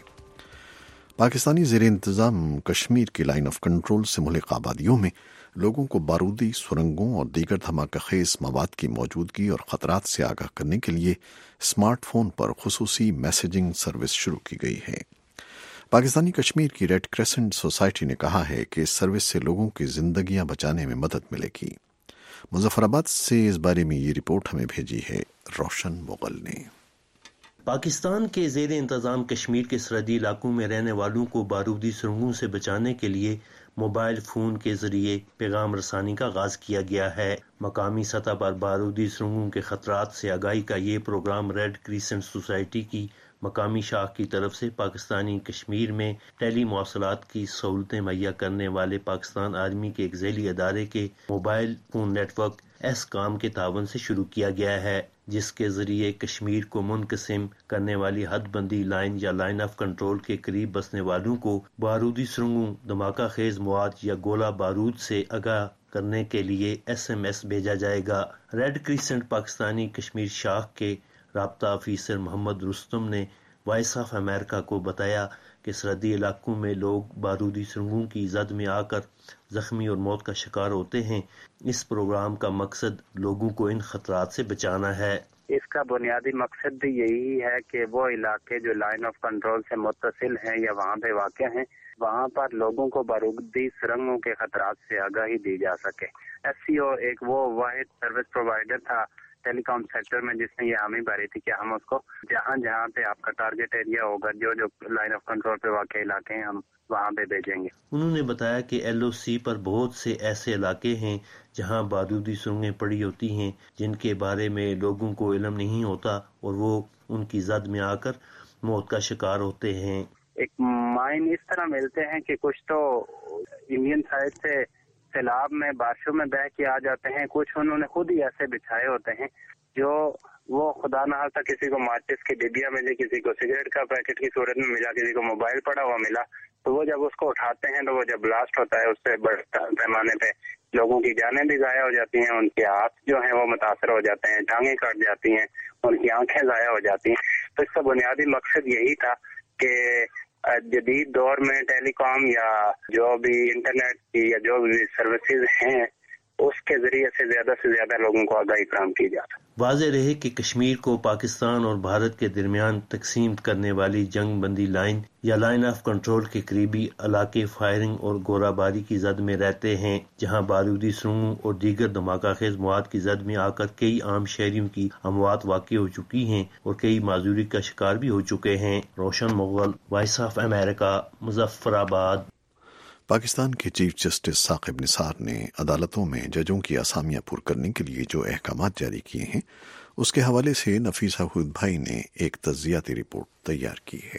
पाकिस्तानी ज़ेर इंतज़ाम कश्मीर की लाइन ऑफ कंट्रोल से मुल्क आबादियों में लोगों को बारूदी सुरंगों और दीगर धमाका खेज मवाद की मौजूदगी और ख़तरात से आगाह करने के लिए स्मार्टफोन पर खुसूसी मैसेजिंग सर्विस शुरू की गई है। पाकिस्तानी कश्मीर की रेड क्रेसेंट सोसाइटी ने कहा है कि इस सर्विस से लोगों की जिंदगियां बचाने में मदद मिलेगी। मुजफ्फराबाद से इस बारे में ये रिपोर्ट हमें भेजी है रोशन मुगल ने। पाकिस्तान के ज़ेर इंतज़ाम कश्मीर के सरहदी इलाकों में रहने वालों को बारूदी सुरंगों से बचाने के लिए मोबाइल फ़ोन के ज़रिए पैगाम रसानी का आगाज़ किया गया है। मकामी सतह पर बारूदी सुरंगों के ख़तरात से आगाही का ये प्रोग्राम रेड क्रिसेंट सोसाइटी की मकामी शाख की तरफ से पाकिस्तानी कश्मीर में टेली मवासलात की सहूलतें मुहैया करने वाले पाकिस्तान आर्मी के एक ज़ैली अदारे के मोबाइल फ़ोन नेटवर्क एस काम के तावन से शुरू किया गया है, जिसके ज़रिए कश्मीर को मुनक़सिम करने वाली हदबंदी लाइन या लाइन ऑफ कंट्रोल के करीब बसने वालों को बारूदी सुरंगों, धमाका खेज मवाद या गोला बारूद से आगाह करने के लिए एस एम एस भेजा जाएगा। रेड क्रिसेंट पाकिस्तानी कश्मीर शाख के राब्ता ऑफिसर मोहम्मद रुस्तम ने वॉइस ऑफ अमेरिका को बताया कि सरहदी इलाकों में लोग बारूदी सुरंगों की जद में आकर जख्मी और मौत का शिकार होते हैं। इस प्रोग्राम का मकसद लोगों को इन खतरात से बचाना है। इसका बुनियादी मकसद भी यही है कि वो इलाके जो लाइन ऑफ कंट्रोल से मुत्तसिल हैं या वहाँ पे वाक़ हैं, वहाँ पर लोगों को बारूदी सुरंगों के खतरात से आगाही दी जा सके। एस सी ओ एक वो वाहिद सर्विस प्रोवाइडर था टेलीकॉम सेक्टर में जिसने ये हामी भरी थी कि हम उसको जहाँ जहाँ पे आपका टारगेट एरिया होगा, जो जो लाइन ऑफ कंट्रोल पे वाक़ इलाके हैं, हम वहाँ पे भेजेंगे। उन्होंने बताया कि एल ओ सी पर बहुत से ऐसे इलाके हैं जहाँ बारूदी सुरंगें पड़ी होती हैं जिनके बारे में लोगों को इल्म नहीं होता और वो उनकी जद में आकर मौत का शिकार होते हैं। एक माइन इस तरह मिलते हैं कि कुछ तो इंडियन साइड से सैलाब में बारिशों में बह के आ जाते हैं, कुछ उन्होंने खुद ही ऐसे बिछाए होते हैं जो वो खुदा न खास्ता किसी को माचिस की डिबिया मिली, किसी को सिगरेट का पैकेट की सूरत में मिला, किसी को मोबाइल पड़ा हुआ मिला, तो वो जब उसको उठाते हैं तो वो जब ब्लास्ट होता है उससे बड़े पैमाने पे लोगों की जानें भी ज़ाया हो जाती हैं, उनके हाथ जो हैं वो मुतासर हो जाते हैं, टांगें कट जाती हैं, उनकी आंखें ज़ाया हो जाती हैं। तो इसका बुनियादी मकसद यही था कि जदीद दौर में टेलीकॉम या जो भी इंटरनेट की या जो भी सर्विसेज हैं उसके जरिए से ज्यादा से ज्यादा लोगों को आगाही फराहम की जाए। वाज़ेह रहे कि कश्मीर को पाकिस्तान और भारत के दरमियान तकसीम करने वाली जंग बंदी लाइन या लाइन ऑफ कंट्रोल के करीबी इलाके फायरिंग और गोलाबारी की जद में रहते हैं, जहां बारूदी सुरंगों और दीगर धमाका खेज मवाद की जद में आकर कई आम शहरियों की अमवात वाक़ई हो चुकी हैं और कई माजूरी का शिकार भी हो चुके हैं। Roshan Mughal, voice of America, Muzaffarabad. Pakistan के चीफ जस्टिस साकिब निसार ने अदालतों में जजों की असामियां पुर करने के लिए जो अहकाम जारी किए हैं उसके हवाले से नफीसा हुद भाई ने एक तज्जियाती रिपोर्ट तैयार की है।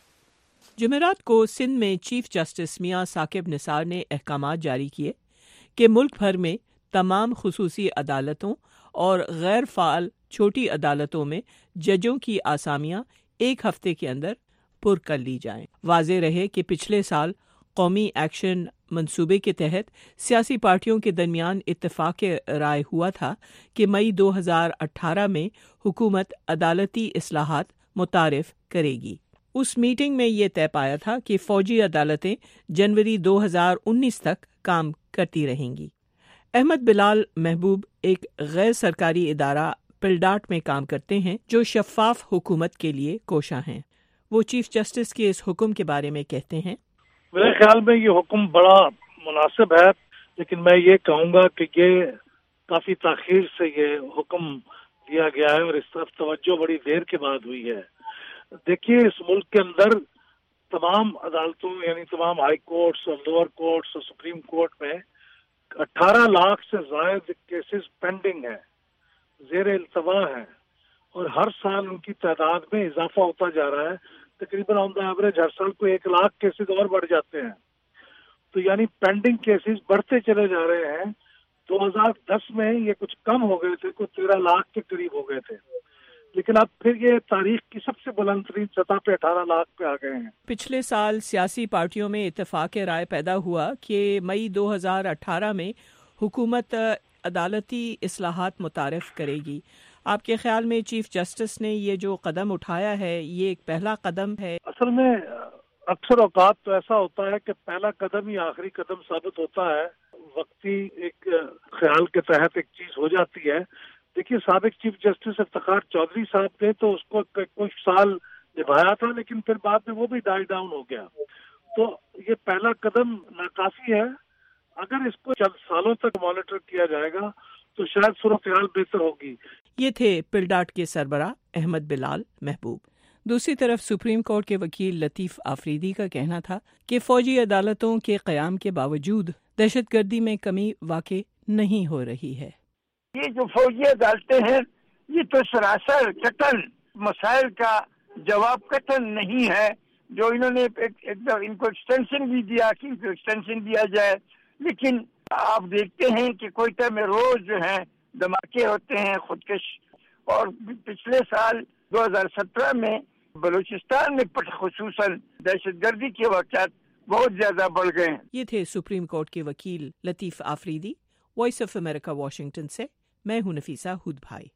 जुमेरात को सिंध में चीफ जस्टिस मियां साकिब निसार ने अहकाम जारी किए कि मुल्क भर में तमाम खुसूसी अदालतों और गैर फ़ाल छोटी अदालतों में जजों की आसामियां एक हफ्ते के अंदर पुर कर ली जाएं। वाज़ेह रहे कि पिछले साल कौमी एक्शन मंसूबे के तहत सियासी पार्टियों के दरमियान इत्तेफाक राय हुआ था कि मई दो हज़ार अठारह में हुकूमत अदालती इस्लाहात मुतारिफ करेगी। उस मीटिंग में ये तय पाया था कि फौजी अदालतें जनवरी दो हज़ार उन्नीस तक काम करती रहेंगी। अहमद बिलाल महबूब एक गैर सरकारी इदारा पिलडाट में काम करते हैं जो शफाफ हुकूमत के लिए कोशा हैं। वो चीफ जस्टिस के इस हुक्म के बारे में कहते हैं, मेरे ख्याल में ये हुक्म बड़ा मुनासिब है, लेकिन मैं ये कहूँगा कि ये काफ़ी ताख़ीर से ये हुक्म दिया गया है और इस तरफ तवज्जो बड़ी देर के बाद हुई है। देखिए, इस मुल्क के अंदर तमाम अदालतों यानी तमाम हाई कोर्ट्स और लोअर कोर्ट्स और सुप्रीम कोर्ट में अठारह लाख से ज़ायद केसेस पेंडिंग हैं, ज़ेर इल्तवा हैं और हर साल उनकी तादाद में इजाफा होता जा रहा है। तकरीबन ऑन द एवरेज हर साल को एक लाख केसेस और बढ़ जाते हैं। تو یعنی پینڈنگ کیسز بڑھتے چلے جا رہے ہیں. دو ہزار دس میں یہ کچھ کم ہو گئے تھے, کچھ تیرہ لاکھ کے قریب ہو گئے تھے, لیکن اب پھر یہ تاریخ کی سب سے بلند ترین سطح پہ اٹھارہ لاکھ پہ آ گئے ہیں. پچھلے سال سیاسی پارٹیوں میں اتفاق رائے پیدا ہوا کہ مئی دو ہزار اٹھارہ میں حکومت عدالتی اصلاحات متعارف کرے گی. آپ کے خیال میں چیف جسٹس نے یہ جو قدم اٹھایا ہے یہ ایک پہلا قدم ہے؟ اصل میں اکثر اوقات تو ایسا ہوتا ہے کہ پہلا قدم ہی آخری قدم ثابت ہوتا ہے. وقتی ایک خیال کے تحت ایک چیز ہو جاتی ہے. دیکھیے سابق چیف جسٹس افتخار چودھری صاحب نے تو اس کو کچھ سال نبھایا تھا, لیکن پھر بعد میں وہ بھی ڈائی ڈاؤن ہو گیا. تو یہ پہلا قدم ناکافی ہے. اگر اس کو چند سالوں تک مانیٹر کیا جائے گا تو شاید صورتحال بہتر ہوگی. یہ تھے پلڈاٹ کے سربراہ احمد بلال محبوب. دوسری طرف سپریم کورٹ کے وکیل لطیف آفریدی کا کہنا تھا کہ فوجی عدالتوں کے قیام کے باوجود دہشت گردی میں کمی واقع نہیں ہو رہی ہے. یہ جو فوجی عدالتیں ہیں یہ تو سراسر قتل مسائل کا جواب قتل نہیں ہے. جو انہوں نے ان کو ایکسٹینشن بھی دیا کہ ان کو ایکسٹینشن دیا جائے, لیکن آپ دیکھتے ہیں کہ کوئٹہ میں روز جو ہیں دھماکے ہوتے ہیں خودکش, اور پچھلے سال دو ہزار سترہ میں بلوچستان میں خصوصاً دہشت گردی کے واقعات بہت زیادہ بڑھ گئے ہیں. یہ تھے سپریم کورٹ کے وکیل Latif Afridi. Voice of America Washington سے میں ہوں نفیسہ ہود بھائی.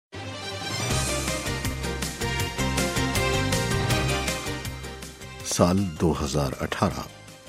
سال دو ہزار اٹھارہ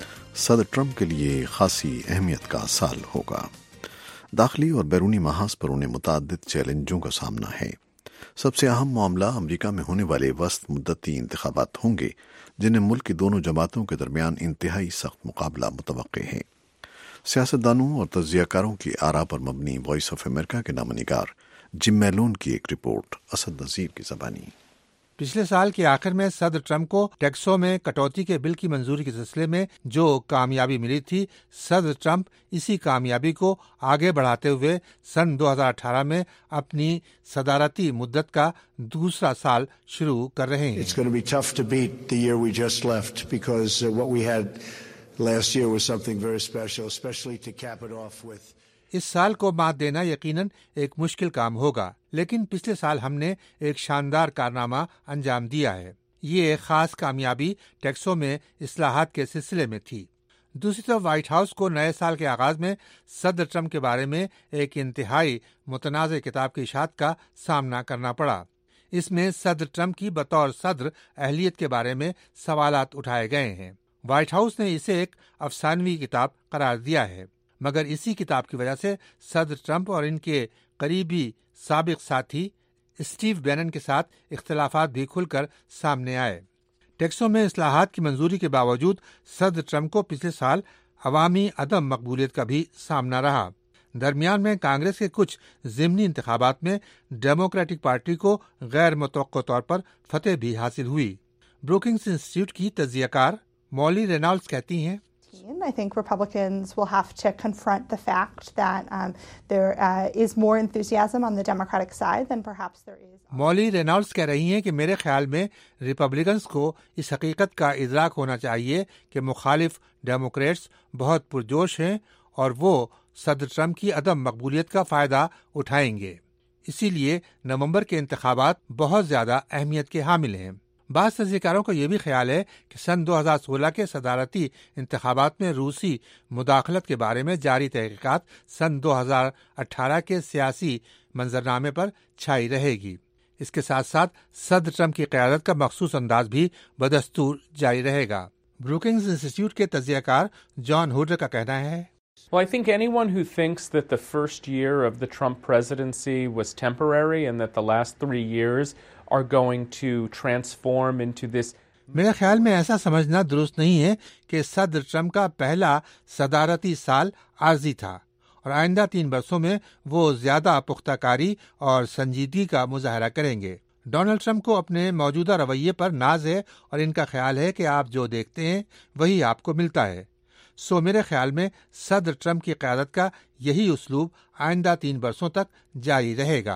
صدر ٹرمپ کے لیے خاصی اہمیت کا سال ہوگا. داخلی اور بیرونی محاذ پر انہیں متعدد چیلنجوں کا سامنا ہے. سب سے اہم معاملہ امریکہ میں ہونے والے وسط مدتی انتخابات ہوں گے, جنہیں ملک کی دونوں جماعتوں کے درمیان انتہائی سخت مقابلہ متوقع ہے. سیاستدانوں اور تجزیہ کاروں کی آراء پر مبنی وائس آف امریکہ کے نامہ نگار جم میلون کی ایک رپورٹ اسد نذیر کی زبانی. پچھلے سال کے آخر میں صدر ٹرمپ کو ٹیکسوں میں کٹوتی کے بل کی منظوری کے سلسلے میں جو کامیابی ملی تھی, صدر ٹرمپ اسی کامیابی کو آگے بڑھاتے ہوئے سن دو ہزار اٹھارہ میں اپنی صدارتی مدت کا دوسرا سال شروع کر رہے ہیں. It's going to be tough to beat the year we just left because uh, what we had last year was something very special, especially to cap it off with. اس سال کو مات دینا یقیناً ایک مشکل کام ہوگا, لیکن پچھلے سال ہم نے ایک شاندار کارنامہ انجام دیا ہے. یہ ایک خاص کامیابی ٹیکسوں میں اصلاحات کے سلسلے میں تھی. دوسری طرف وائٹ ہاؤس کو نئے سال کے آغاز میں صدر ٹرمپ کے بارے میں ایک انتہائی متنازع کتاب کی اشاعت کا سامنا کرنا پڑا. اس میں صدر ٹرمپ کی بطور صدر اہلیت کے بارے میں سوالات اٹھائے گئے ہیں. وائٹ ہاؤس نے اسے ایک افسانوی کتاب قرار دیا ہے, مگر اسی کتاب کی وجہ سے صدر ٹرمپ اور ان کے قریبی سابق ساتھی اسٹیو بینن کے ساتھ اختلافات بھی کھل کر سامنے آئے. ٹیکسوں میں اصلاحات کی منظوری کے باوجود صدر ٹرمپ کو پچھلے سال عوامی عدم مقبولیت کا بھی سامنا رہا. درمیان میں کانگریس کے کچھ ضمنی انتخابات میں ڈیموکریٹک پارٹی کو غیر متوقع طور پر فتح بھی حاصل ہوئی. بروکنگز انسٹیٹیوٹ کی تجزیہ کار مولی رینالڈز کہتی ہیں, I think Republicans will have to confront the fact that um, there uh, is more enthusiasm on the Democratic side than perhaps there is. Molly Reynolds کہہ رہی ہیں کہ میرے خیال میں ریپبلکنز کو اس حقیقت کا ادراک ہونا چاہیے کہ مخالف ڈیموکریٹس بہت پرجوش ہیں اور وہ صدر ٹرمپ کی عدم مقبولیت کا فائدہ اٹھائیں گے. اسی لیے نومبر کے انتخابات بہت زیادہ اہمیت کے حامل ہیں. بعض تجزیہ کاروں کا یہ بھی خیال ہے کہ سن دو ہزار سولہ کے صدارتی انتخابات میں روسی مداخلت کے بارے میں جاری تحقیقات سن دو ہزار اٹھارہ کے سیاسی منظرنامے پر چھائی رہے گی. اس کے ساتھ ساتھ صدر ٹرمپ کی قیادت کا مخصوص انداز بھی بدستور جاری رہے گا. بروکنگز انسٹیٹیوٹ کے تجزیہ کار جان ہوڈر کا کہنا ہے, Well, I think anyone who thinks that the first year of the Trump presidency was temporary and that the last three years are going to transform into this. میرے خیال میں ایسا سمجھنا درست نہیں ہے کہ صدر ٹرمپ کا پہلا صدارتی سال عارضی تھا اور آئندہ تین برسوں میں وہ زیادہ پختہ کاری اور سنجیدگی کا مظاہرہ کریں گے. ڈونلڈ ٹرمپ کو اپنے موجودہ رویے پر ناز ہے اور ان کا خیال ہے کہ آپ جو دیکھتے ہیں وہی آپ کو ملتا ہے. سو میرے خیال میں صدر ٹرمپ کی قیادت کا یہی اسلوب آئندہ تین برسوں تک جاری رہے گا.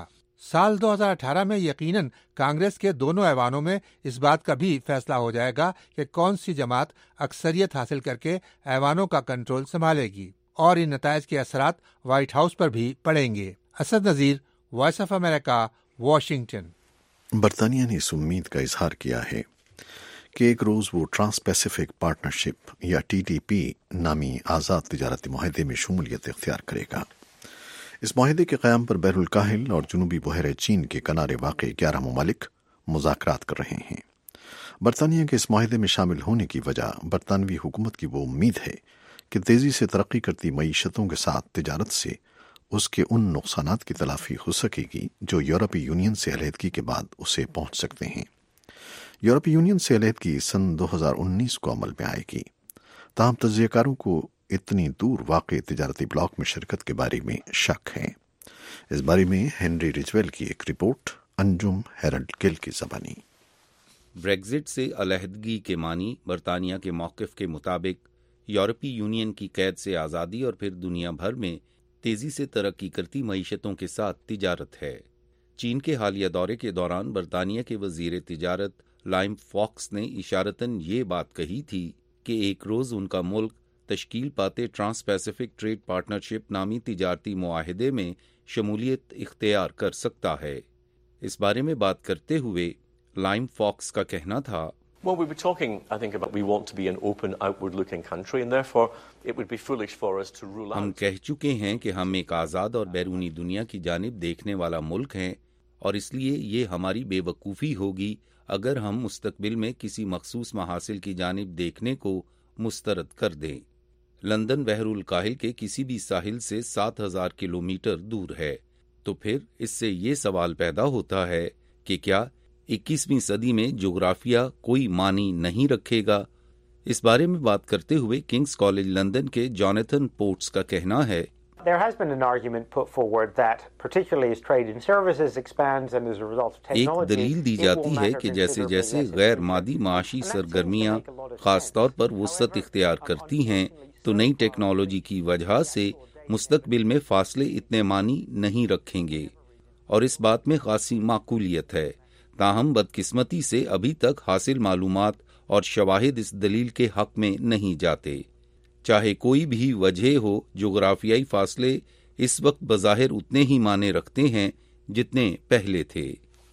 साल दो हज़ार अठारह में यकीनन कांग्रेस के दोनों ऐवानों में इस बात का भी फैसला हो जाएगा कि कौन सी जमात अक्सरियत हासिल करके ऐवानों का कंट्रोल संभालेगी और इन नताइज के असरात व्हाइट हाउस पर भी पड़ेंगे। Asad Nazir, voice of America, Washington. बरतानिया ने इस उम्मीद का इजहार किया है कि एक रोज वो ट्रांस पैसिफिक पार्टनरशिप या टी टी पी नामी आज़ाद तिजारती मुआहदे में शमूलियत इख्तियार करेगा। इस मुआहदे के क़याम पर बहरुल काहिल और जुनूबी बहर चीन के किनारे वाक़ ग्यारह ममालिक मुज़ाकरात कर रहे हैं। बरतानिया के इस मुआहदे में शामिल होने की वजह बरतानवी हुकूमत की वो उम्मीद है कि तेज़ी से तरक्की करती मईशतों के साथ तिजारत से उसके उन नुकसानात की तलाफ़ी हो सकेगी जो यूरोपीय यूनियन से अलहदगी के बाद उसे पहुंच सकते हैं। यूरोपीय यूनियन से अलहदगी सन दो हज़ार उन्नीस को अमल में आएगी। ताहम तज्ज़ियाकारों को इतनी दूर वाक़े तिजारती ब्लॉक में शिरकत के बारे में शक है। इस बारे में हेनरी रिजवेल की एक रिपोर्ट, अंजुम हेरल्ड गिल की ज़बानी। ब्रेग्जिट से अलहदगी के मानी बरतानिया के मौक़िफ़ के मुताबिक यूरोपीय यूनियन की कैद से आज़ादी और फिर दुनिया भर में तेज़ी से तरक्की करती मईशतों के साथ तिजारत है। चीन के हालिया दौरे के दौरान बरतानिया के वज़ीर तिजारत लाइम फॉक्स ने इशारतन ये बात कही थी कि एक रोज़ उनका मुल्क तश्कील पाते ट्रांस पैसिफिक ट्रेड पार्टनरशिप नामी तिजारती मुआहदे में शमूलियत इख्तियार कर सकता है। इस बारे में बात करते हुए लाइम फॉक्स का कहना था, Well, we were talking, I think, about we want to be an open, outward-looking country, and therefore it would be foolish for us to rule out. हम कह चुके हैं कि हम एक आज़ाद और बैरूनी दुनिया की जानिब देखने वाला मुल्क हैं, और इसलिए ये हमारी बेवकूफ़ी होगी अगर हम मुस्तकबिल में किसी मखसूस महासिल की जानिब देखने को मुस्तरद कर दें। लंदन बहरुल काहिल के किसी भी साहिल से सात हज़ार किलोमीटर दूर है, तो फिर इससे ये सवाल पैदा होता है कि क्या इक्कीसवीं सदी में जोग्राफिया कोई मानी नहीं रखेगा। इस बारे में बात करते हुए किंग्स कॉलेज लंदन के जॉनथन पोर्ट्स का कहना है, There has been an argument put forward that, particularly as trade in services expands and as a result of technology, एक दलील दी जाती है कि जैसे जैसे गैर मादी माशी सरगर्मियां खास तौर पर वुसअत इख्तियार करती हैं, तो नई टेक्नोलॉजी की वजह से मुस्तकबिल में फासले इतने मानी नहीं रखेंगे, और इस बात में खासी माकूलियत है। ताहम बदकिस्मती से अभी तक हासिल मालूमात और शवाहिद इस दलील के हक में नहीं जाते। चाहे कोई भी वजह हो, जोग्राफियाई फासले इस वक्त बज़ाहिर उतने ही माने रखते हैं जितने पहले थे।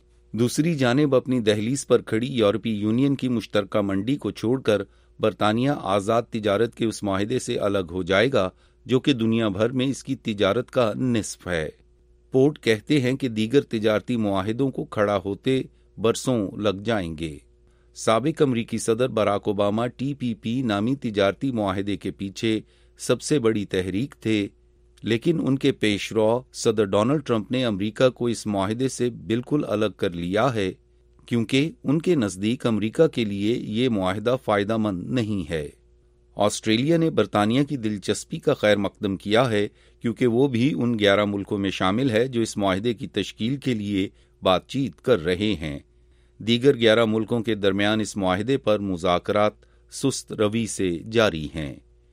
दूसरी जानिब अपनी दहलीज पर खड़ी यूरोपीय यूनियन की मुश्तरका मंडी को छोड़कर बरतानिया आज़ाद तिजारत के उस माहिदे से अलग हो जाएगा जो कि दुनिया भर में इसकी तिजारत का निस्फ है। पोर्ट कहते हैं कि दीगर तिजारती मुआहिदों को खड़ा होते बरसों लग जाएंगे। साबिक अमरीकी सदर Barack Obama T P P नामी तिजारती मुआहिदे के पीछे सबसे बड़ी तहरीक थे, लेकिन उनके पेशरो सदर डोनाल्ड ट्रंप ने अमरीका को इस मुआहिदे से बिल्कुल अलग कर लिया है, क्योंकि उनके नज़दीक अमरीका के लिए ये मुआहिदा फ़ायदेमंद नहीं है। ऑस्ट्रेलिया ने बरतानिया की दिलचस्पी का खैर मकदम किया है, क्योंकि वो भी उन ग्यारह मुल्कों में शामिल है जो इस मुआहिदे की तश्कील के लिए बातचीत कर रहे हैं। दीगर ग्यारह मुल्कों के दरमियान इस मुआहिदे पर मुज़ाकरात सुस्त रवि से जारी हैं।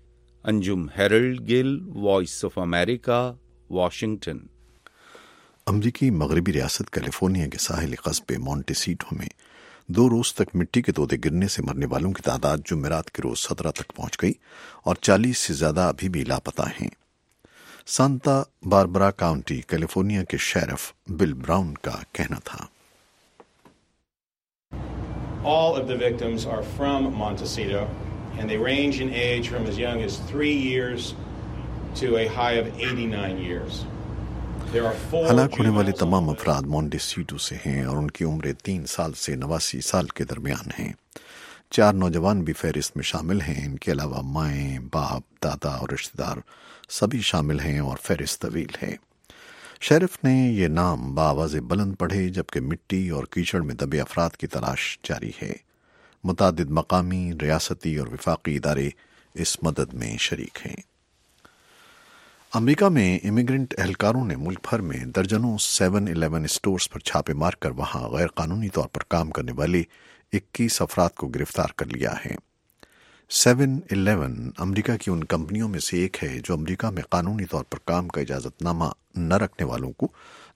Anjum Herald Gill, voice of America, Washington. अमरीकी मगरबी रियासत कैलिफोर्निया के साहिली कस्बे मोंटेसीटो में दो रोज तक मिट्टी के तोदे गिरने से मरने वालों की तादाद जुमेरात के रोज सत्रह तक पहुंच गई और चालीस से ज्यादा अभी भी लापता हैं। सांता बारबरा काउंटी कैलिफोर्निया के शेरिफ बिल ब्राउन का कहना था, All of the victims are from Montecito, and they range in age from as young as three years to a high of eighty-nine years. हलाक होने वाले तमाम अफराद मोंटेसीटो से हैं और उनकी उम्र तीन साल से नवासी साल के दरमियान है। चार नौजवान भी फहरिस्त में शामिल हैं। इनके अलावा माएँ, बाप, दादा और रिश्तेदार सभी शामिल हैं और फहरिस्त तवील है। शेरिफ ने ये नाम बाआवाज़े बुलंद पढ़े, जबकि मिट्टी और कीचड़ में दबे अफराद की तलाश जारी है। मुतादिद मकामी, रियासती और वफाकी इदारे इस मदद में शरीक हैं। अमेरिका में इमिग्रेंट एहलकारों ने मुल्क भर में दर्जनों सेवन इलेवन स्टोर्स पर छापे मारकर वहां गैर कानूनी तौर पर काम करने वाले इक्कीस अफराद को गिरफ्तार कर लिया है। सेवन इलेवन अमरीका की उन कंपनियों में से एक है जो अमरीका में कानूनी तौर पर काम का इजाजतनामा न रखने वालों को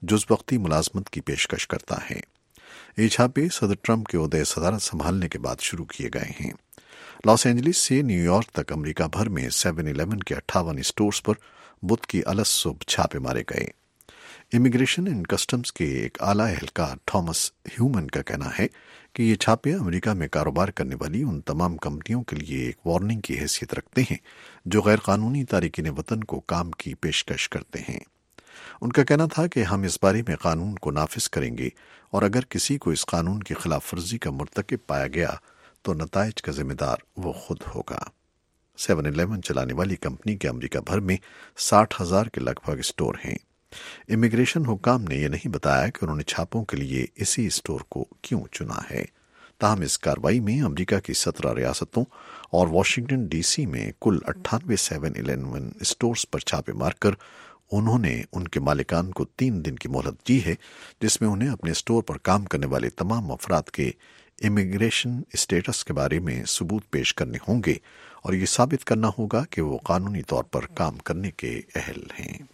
जुज़वक्ती मुलाजमत की पेशकश करता है। ये छापे सदर ट्रंप के ओहदे सदारत संभालने के बाद शुरू किए गए हैं। लॉस एंजलिस से न्यूयॉर्क तक अमेरिका भर में सेवन इलेवन के अट्ठावन स्टोर्स पर बुध की अलस सुबह छापे मारे गए। इमिग्रेशन एंड कस्टम्स के एक आला एहलकार थॉमस ह्यूमन का कहना है कि ये छापे अमेरिका में कारोबार करने वाली उन तमाम कंपनियों के लिए एक वार्निंग की हैसियत रखते हैं जो गैर कानूनी तारिकीन वतन को काम की पेशकश करते हैं। उनका कहना था कि हम इस बारे में कानून को नाफिज करेंगे और अगर किसी को इस कानून की खिलाफ वर्जी का मुर्तकिब पाया गया तो नताइज का जिम्मेदार वो खुद होगा। सेवन इलेवन चलाने वाली कंपनी के अमेरिका भर में साठ हजार के लगभग स्टोर हैं। इमिग्रेशन हुक्काम ने यह नहीं बताया कि उन्होंने छापों के लिए इसी स्टोर को क्यों चुना है। ताहम इस कार्रवाई में अमेरिका की सत्रह रियासतों और वाशिंगटन डीसी में कुल अट्ठानवे सेवन इलेवन स्टोर्स पर छापे मारकर उन्होंने उनके मालिकान को तीन दिन की मोहलत दी है, जिसमें उन्हें अपने स्टोर पर काम करने वाले तमाम अफराद के इमिग्रेशन स्टेटस के बारे में सबूत पेश करने होंगे और ये साबित करना होगा कि वो कानूनी तौर पर काम करने के अहल हैं।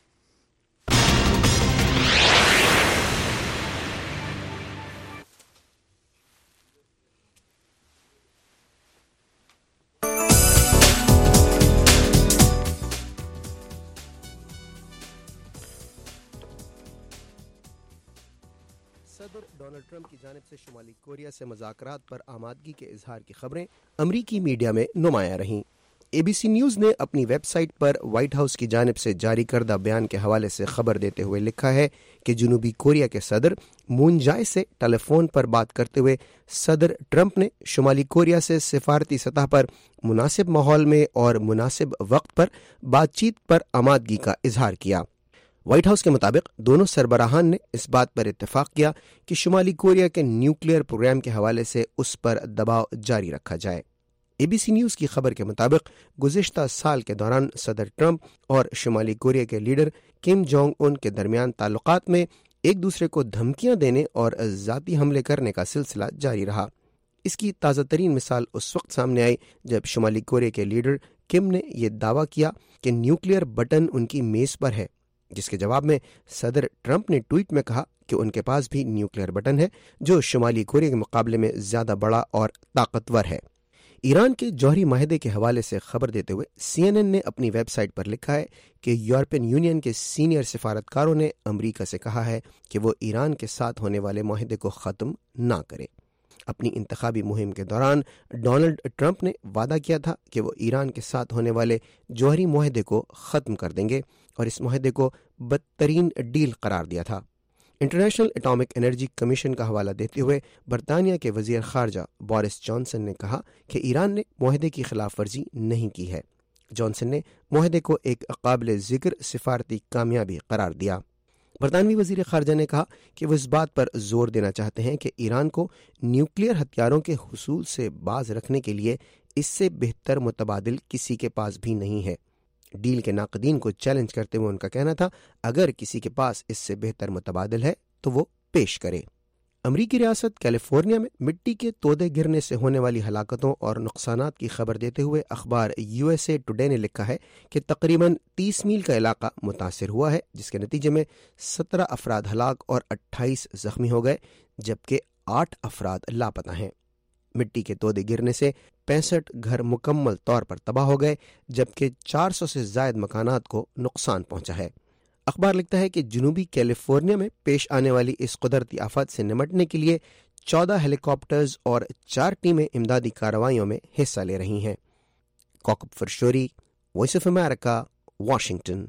सदर डोनाल्ड ट्रंप की जानिब से शुमाली कोरिया से मुज़ाकरात पर आमादगी के इजहार की खबरें अमरीकी मीडिया में नुमायां रहीं। एबीसी न्यूज़ ने अपनी वेबसाइट पर व्हाइट हाउस की जानिब से जारी करदा बयान के हवाले से खबर देते हुए लिखा है कि जनूबी कोरिया के सदर मून जाए से टेलीफोन पर बात करते हुए सदर ट्रंप ने शुमाली कोरिया से सिफारती सतह पर मुनासिब माहौल में और मुनासिब वक्त पर बातचीत पर आमादगी का इजहार किया। व्हाइट हाउस के मुताबिक दोनों सरबराहान ने इस बात पर इत्तेफाक किया कि शुमाली कोरिया के न्यूक्लियर प्रोग्राम के हवाले से उस पर दबाव जारी रखा जाए। एबीसी न्यूज़ की खबर के मुताबिक गुज़िश्ता साल के दौरान सदर ट्रंप और शुमाली कोरिया के लीडर किम जोंग उन के दरमियान ताल्लुकात में एक दूसरे को धमकियां देने और ज़ाती हमले करने का सिलसिला जारी रहा। इसकी ताज़ा तरीन मिसाल उस वक्त सामने आई जब शुमाली कोरिया के लीडर किम ने यह दावा किया कि न्यूक्लियर बटन उनकी मेज़ पर है, जिसके जवाब में सदर ट्रंप ने ट्वीट में कहा कि उनके पास भी न्यूक्लियर बटन है जो शुमाली कोरिया के मुकाबले में ज्यादा बड़ा और ताकतवर है। ईरान के जौहरी माहिदे के हवाले से खबर देते हुए सीएनएन ने अपनी वेबसाइट पर लिखा है कि यूरोपियन यूनियन के सीनियर सिफारतकारों ने अमेरिका से कहा है कि वो ईरान के साथ होने वाले माहिदे को ख़त्म ना करे। अपनी इंतखाबी मुहिम के दौरान डोनाल्ड ट्रंप ने वादा किया था कि वो ईरान के साथ होने वाले जौहरी माहिदे को ख़त्म कर देंगे और इस माहिदे को बदतरीन डील करार दिया था। इंटरनेशनल एटॉमिक एनर्जी कमीशन का हवाला देते हुए बरतानिया के वजीर खारजा बोरिस जॉनसन ने कहा कि ईरान ने माहिदे की खिलाफ वर्जी नहीं की है। जॉनसन ने माहिदे को एक काबिल जिक्र सिफारती कामयाबी करार दिया। बरतानवी वजीर खारजा ने कहा कि वो इस बात पर जोर देना चाहते हैं कि ईरान को न्यूक्लियर हथियारों के हुसूल से बाज रखने के लिए इससे बेहतर मुतबादिल किसी के पास भी नहीं है। डील के नाकदीन को चैलेंज करते हुए उनका कहना था, अगर किसी के पास इससे बेहतर मुतबादिल है तो वो पेश करे। अमरीकी रियासत कैलिफोर्निया में मिट्टी के तोदे गिरने से होने वाली हलाकतों और नुकसानात की खबर देते हुए अखबार यूएसए टुडे ने लिखा है कि तकरीबन तीस मील का इलाका मुतासिर हुआ है, जिसके नतीजे में सत्रह अफराद हलाक और अट्ठाईस जख्मी हो गए, जबकि आठ अफराद लापता हैं। मिट्टी के तोदे गिरने से पैंसठ घर मुकम्मल तौर पर तबाह हो गए, जबकि चार सौ से जायद मकानात को नुकसान पहुंचा है। अखबार लिखता है कि जनूबी कैलिफोर्निया में पेश आने वाली इस कुदरती आफत से निमटने के लिए चौदह हेलीकॉप्टर्स और चार टीमें इमदादी कार्रवाइयों में हिस्सा ले रही हैं। Kaukab Farshori, voice of America, Washington.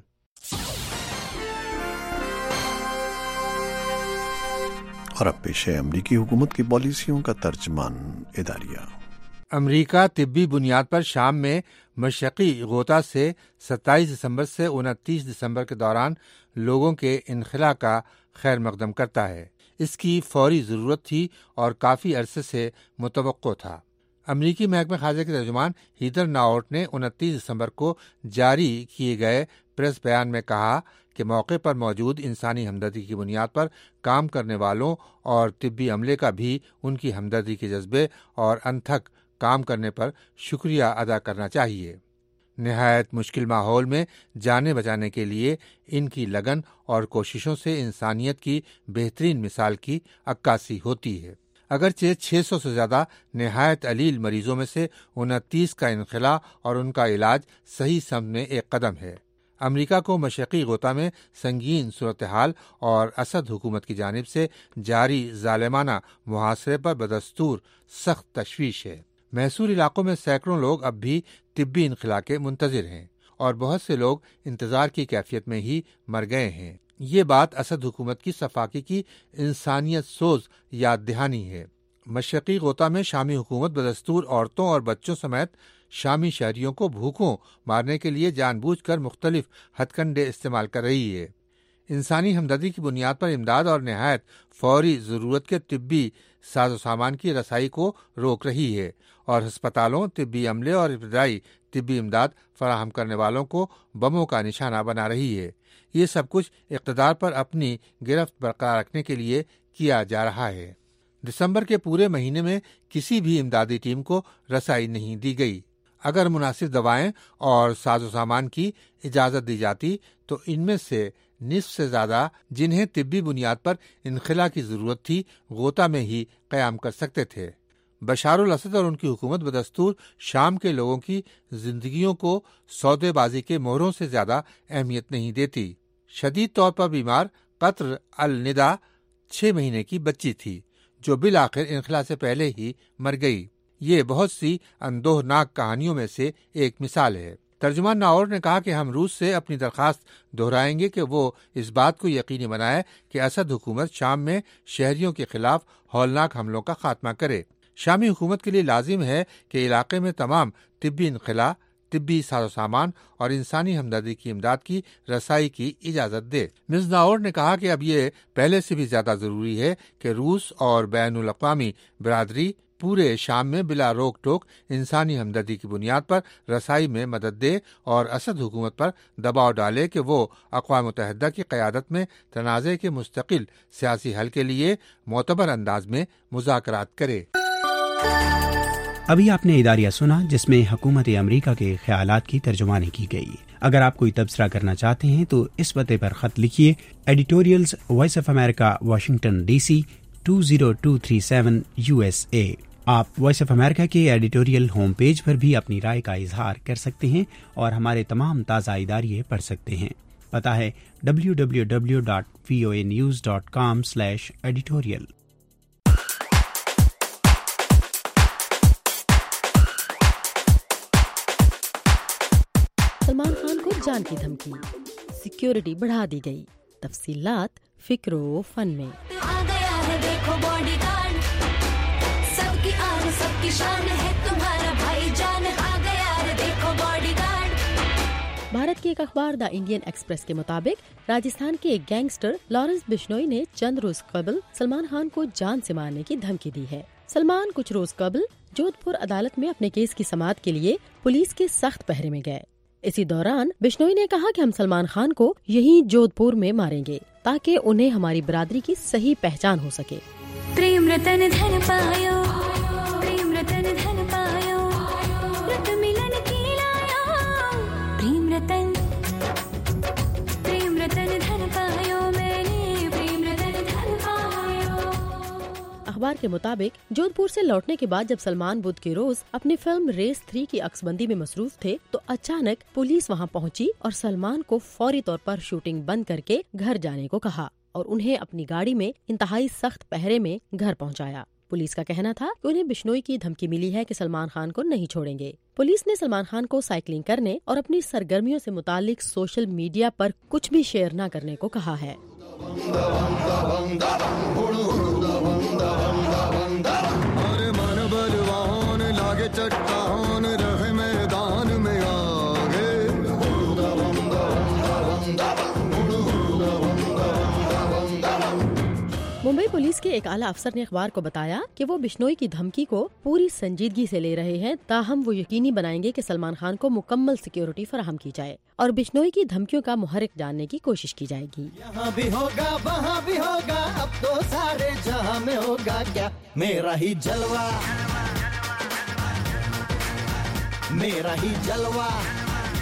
और अब पेश है अमरीकी हुकूमत की पॉलिसियों का तर्जमान इदारिया। अमरीका तिब्बी बुनियाद पर शाम में मशरक़ी गोता से सत्ताईस दिसंबर से उनतीस दिसंबर के दौरान लोगों के इनखला का खैर मकदम करता है। इसकी फौरी ज़रूरत थी और काफ़ी अरसे से मुतवक्को था। अमरीकी महकमे खाज़ा के तर्जुमान हीदर नाउट ने उनतीस दिसंबर को जारी किए गए प्रेस बयान में कहा कि मौके पर मौजूद इंसानी हमदर्दी की बुनियाद पर काम करने वालों और तिब्बी अमले का भी उनकी हमदर्दी के जज्बे और अनथक काम करने पर शुक्रिया अदा करना चाहिए। نہایت مشکل ماحول میں جانیں بچانے کے لیے ان کی لگن اور کوششوں سے انسانیت کی بہترین مثال کی عکاسی ہوتی ہے۔ اگرچہ چھ سو سے زیادہ نہایت علیل مریضوں میں سے انتیس کا انخلاء اور ان کا علاج صحیح سمت میں ایک قدم ہے۔ امریکہ کو مشرقی غوطہ میں سنگین صورتحال اور اسد حکومت کی جانب سے جاری ظالمانہ محاصرے پر بدستور سخت تشویش ہے۔ محصور علاقوں میں سینکڑوں لوگ اب بھی طبی انخلاء کے منتظر ہیں اور بہت سے لوگ انتظار کی کیفیت میں ہی مر گئے ہیں۔ یہ بات اسد حکومت کی صفاقی کی انسانیت سوز یاد دہانی ہے۔ مشرقی غوطہ میں شامی حکومت بدستور عورتوں اور بچوں سمیت شامی شہریوں کو بھوکوں مارنے کے لیے جان بوجھ کر مختلف ہتھ کنڈے استعمال کر رہی ہے۔ انسانی ہمدردی کی بنیاد پر امداد اور نہایت فوری ضرورت کے طبی ساز و سامان کی رسائی کو روک رہی ہے اور ہسپتالوں، طبی عملے اور ابتدائی طبی امداد فراہم کرنے والوں کو بموں کا نشانہ بنا رہی ہے۔ یہ سب کچھ اقتدار پر اپنی گرفت برقرار رکھنے کے لیے کیا جا رہا ہے۔ دسمبر کے پورے مہینے میں کسی بھی امدادی ٹیم کو رسائی نہیں دی گئی۔ اگر مناسب دوائیں اور ساز و سامان کی اجازت دی جاتی تو ان میں سے نصف سے زیادہ جنہیں طبی بنیاد پر انخلاء کی ضرورت تھی غوطہ میں ہی قیام کر سکتے تھے۔ بشار الاسد اور ان کی حکومت بدستور شام کے لوگوں کی زندگیوں کو سودے بازی کے مہروں سے زیادہ اہمیت نہیں دیتی۔ شدید طور پر بیمار قطر الندا چھ مہینے کی بچی تھی جو بالآخر انخلاء سے پہلے ہی مر گئی۔ یہ بہت سی اندوہناک کہانیوں میں سے ایک مثال ہے۔ ترجمان ناور نے کہا کہ ہم روس سے اپنی درخواست دہرائیں گے کہ وہ اس بات کو یقینی بنائے کہ اسد حکومت شام میں شہریوں کے خلاف ہولناک حملوں کا خاتمہ کرے۔ شامی حکومت کے لیے لازم ہے کہ علاقے میں تمام طبی انخلاء، طبی ساز و سامان اور انسانی ہمدردی کی امداد کی رسائی کی اجازت دے۔ مز ناور نے کہا کہ اب یہ پہلے سے بھی زیادہ ضروری ہے کہ روس اور بین الاقوامی برادری پورے شام میں بلا روک ٹوک انسانی ہمدردی کی بنیاد پر رسائی میں مدد دے اور اسد حکومت پر دباؤ ڈالے کہ وہ اقوام متحدہ کی قیادت میں تنازع کے مستقل سیاسی حل کے لیے معتبر انداز میں مذاکرات کرے۔ ابھی آپ نے اداریہ سنا جس میں حکومت امریکہ کے خیالات کی ترجمانی کی گئی۔ اگر آپ کوئی تبصرہ کرنا چاہتے ہیں تو اس پتے پر خط لکھیے، editorials voice of America, Washington D C two zero two three seven U S A. آپ وائس آف امریکہ کے ایڈیٹوریل ہوم پیج پر بھی اپنی رائے کا اظہار کر سکتے ہیں اور ہمارے تمام تازہ اداریے پڑھ سکتے ہیں۔ پتہ ہے W W W dot V O A news dot com slash editorial. Salman Khan کو جان کی دھمکی، سیکیورٹی بڑھا دی گئی۔ تفصیلات فکر و فن میں۔ بھارت کے ایک اخبار دا انڈین ایکسپریس کے مطابق راجستھان کے ایک گینگسٹر لارنس بشنوئی نے چند روز قبل سلمان خان کو جان سے مارنے کی دھمکی دی ہے۔ سلمان کچھ روز قبل جودھ پور عدالت میں اپنے کیس کی سماعت کے لیے پولیس کے سخت پہرے میں گئے۔ اسی دوران بشنوئی نے کہا کہ ہم سلمان خان کو یہیں جودھ پور میں ماریں گے تاکہ انہیں ہماری برادری کی صحیح پہچان ہو سکے۔ پریم رتن دھن پایو، پریم رتن دھن پایو، رت ملن کی لایا، پریم رتن پریم رتن دھن پایو، میں نے پریم رتن دھن پایو۔ اخبار کے مطابق جودھ پور سے لوٹنے کے بعد جب سلمان بدھ کے روز اپنی فلم ریس تھری کی عکس بندی میں مصروف تھے تو اچانک پولیس وہاں پہنچی اور سلمان کو فوری طور پر شوٹنگ بند کر کے گھر جانے کو کہا اور انہیں اپنی گاڑی میں انتہائی سخت پہرے میں گھر پہنچایا۔ پولیس کا کہنا تھا کہ انہیں بشنوئی کی دھمکی ملی ہے کہ سلمان خان کو نہیں چھوڑیں گے۔ پولیس نے سلمان خان کو سائیکلنگ کرنے اور اپنی سرگرمیوں سے متعلق سوشل میڈیا پر کچھ بھی شیئر نہ کرنے کو کہا ہے۔ ممبئی پولیس کے ایک اعلیٰ افسر نے اخبار کو بتایا کہ وہ بشنوئی کی دھمکی کو پوری سنجیدگی سے لے رہے ہیں، تاہم وہ یقینی بنائیں گے کہ سلمان خان کو مکمل سیکیورٹی فراہم کی جائے اور بشنوئی کی دھمکیوں کا محرک جاننے کی کوشش کی جائے گی۔ یہاں بھی ہوگا وہاں بھی ہوگا، اب تو سارے جہاں میں ہوگا کیا میرا ہی جلوہ، میرا ہی جلوہ،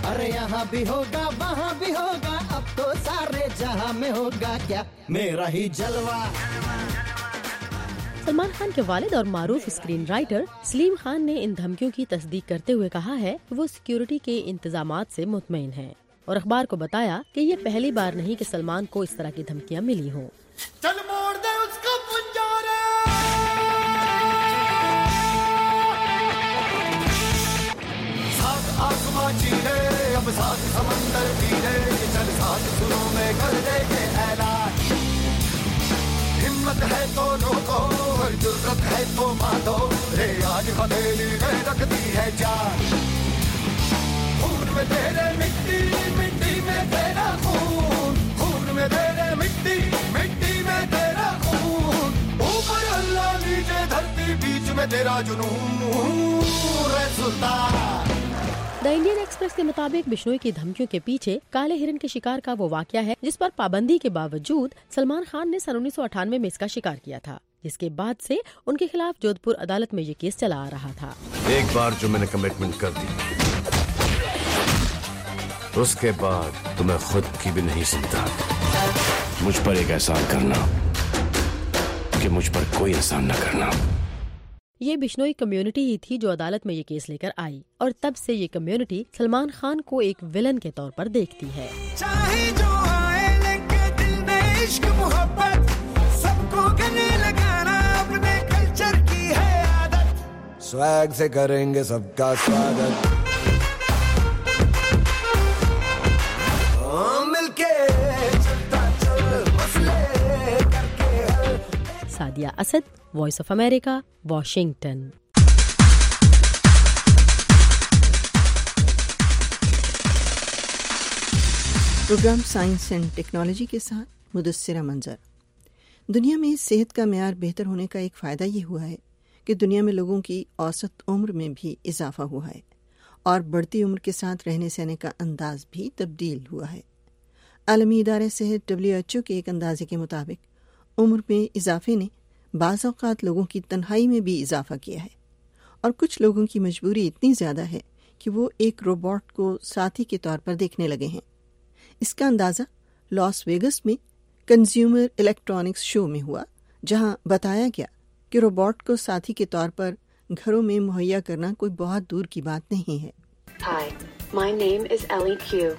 अरे यहाँ भी होगा वहाँ भी होगा अब तो सारे जहाँ में होगा क्या मेरा ही जलवा। सलमान खान के वालिद और मारूफ स्क्रीन राइटर सलीम खान ने इन धमकियों की तस्दीक करते हुए कहा है कि वो सिक्योरिटी के इंतजामात से मुतमईन हैं और अखबार को बताया कि ये पहली बार नहीं कि सलमान को इस तरह की धमकियां मिली हों। चल मोड़ दे उसको पुंजारे। साथ आसमां चीरे अब साथ समंदर पीरे चल साथ सुनो में कर दे के ऐलान। हिम्मत है तो रोको और जुर्रत है तो मानो रे आज हथेली में रखती है जान। खून में तेरे मिट्टी मिट्टी में तेरा खून खून में तेरे मिट्टी मिट्टी में तेरा खून ऊपर अल्लाह नीचे धरती बीच में तेरा जुनून रे सुल्तान। द इंडियन एक्सप्रेस के मुताबिक बिश्नोई की धमकियों के पीछे काले हिरन के शिकार का वो वाकया है जिस पर पाबंदी के बावजूद सलमान खान ने सन उन्नीस सौ अठानवे में इसका शिकार किया था, जिसके बाद से उनके खिलाफ जोधपुर अदालत में ये केस चला आ रहा था। एक बार जो मैंने कमिटमेंट कर दी उसके बाद तो मैं खुद की भी नहीं सुनता। मुझ पर एक एहसान करना कि मुझ पर कोई एहसान न करना। ये बिश्नोई कम्युनिटी ही थी जो अदालत में ये केस लेकर आई और तब से ये कम्युनिटी सलमान खान को एक विलन के तौर पर देखती है। चाहे जो आए लेके दिल में इश्क मोहब्बत सबको गले लगाना अपने कल्चर की है आदत। स्वैग से करेंगे सबका स्वागत। मिलके चलता चल मसले करके। Sadia Asad, voice of America, Washington. Programme science and technology के साथ मुदस्सिरा मंजर। दुनिया में सेहत का मेयार बेहतर होने का एक फ़ायदा ये हुआ है कि दुनिया में लोगों की औसत उम्र में भी इजाफा हुआ है और बढ़ती उम्र के साथ रहने सहने का अंदाज भी तब्दील हुआ है। आलमी इदारे सेहत डब्ल्यू एच ओ के एक अंदाजे के मुताबिक उम्र में इजाफे ने बाज़ औक़ात लोगों की तन्हाई में भी इजाफा किया है और कुछ लोगों की मजबूरी इतनी ज़्यादा है कि वो एक रोबोट को साथी के तौर पर देखने लगे हैं। इसका अंदाज़ा लॉस वेगस में कंज्यूमर इलेक्ट्रॉनिक्स शो में हुआ, जहां बताया गया कि रोबोट को साथी के तौर पर घरों में मुहैया करना कोई बहुत दूर की बात नहीं है। Hi, my name is Ellie Q.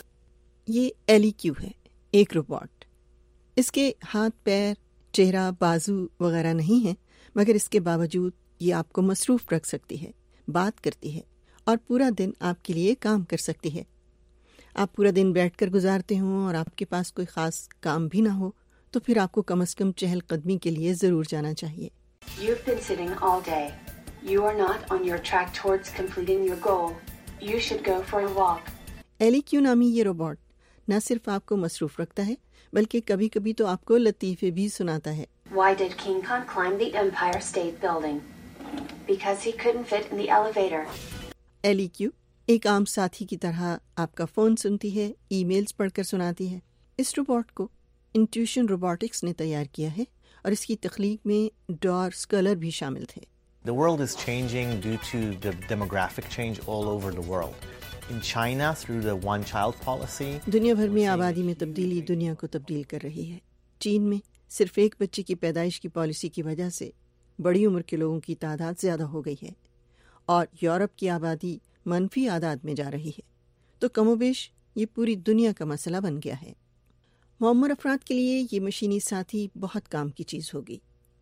ये एली क्यू है, एक रोबोट। इसके हाथ पैर चेहरा बाजू वगैरह नहीं है, मगर इसके बावजूद ये आपको मसरूफ रख सकती है, बात करती है और पूरा दिन आपके लिए काम कर सकती है। आप पूरा दिन बैठकर गुजारते हों और आपके पास कोई ख़ास काम भी ना हो तो फिर आपको कम से कम चहलकदमी के लिए ज़रूर जाना चाहिए। You've been sitting all day. You are not on your track towards completing your goal. You should go for a walk. Ellie Q नामी ये रोबोट न सिर्फ आपको मसरूफ रखता है बल्कि कभी कभी तो आपको लतीफ़े भी सुनाता है। Why did King Kong climb the Empire State Building? Because he couldn't fit in the elevator. Ellie Q एक आम साथी की तरह आपका फ़ोन सुनती है, ईमेल्स पढ़कर सुनाती है। इस रोबोट को इंट्यूशन रोबोटिक्स ने तैयार किया है और इसकी तख्लीक में डॉर स्कलर भी शामिल थे। The world is changing due to the demographic change all over the world. In China, through the one-child policy, दुनिया भर में आबादी में तब्दीली दुनिया को तब्दील कर रही है। चीन में सिर्फ एक बच्चे की पैदाइश की पॉलिसी की वजह से बड़ी उम्र के लोगों की तादाद ज़्यादा हो गई है और यूरोप की आबादी मनफी आदाद में जा रही है, तो कमोबेश ये पूरी दुनिया का मसला बन गया है। मुअम्मर अफराद के लिए ये मशीनी साथी बहुत काम की चीज़ होगी।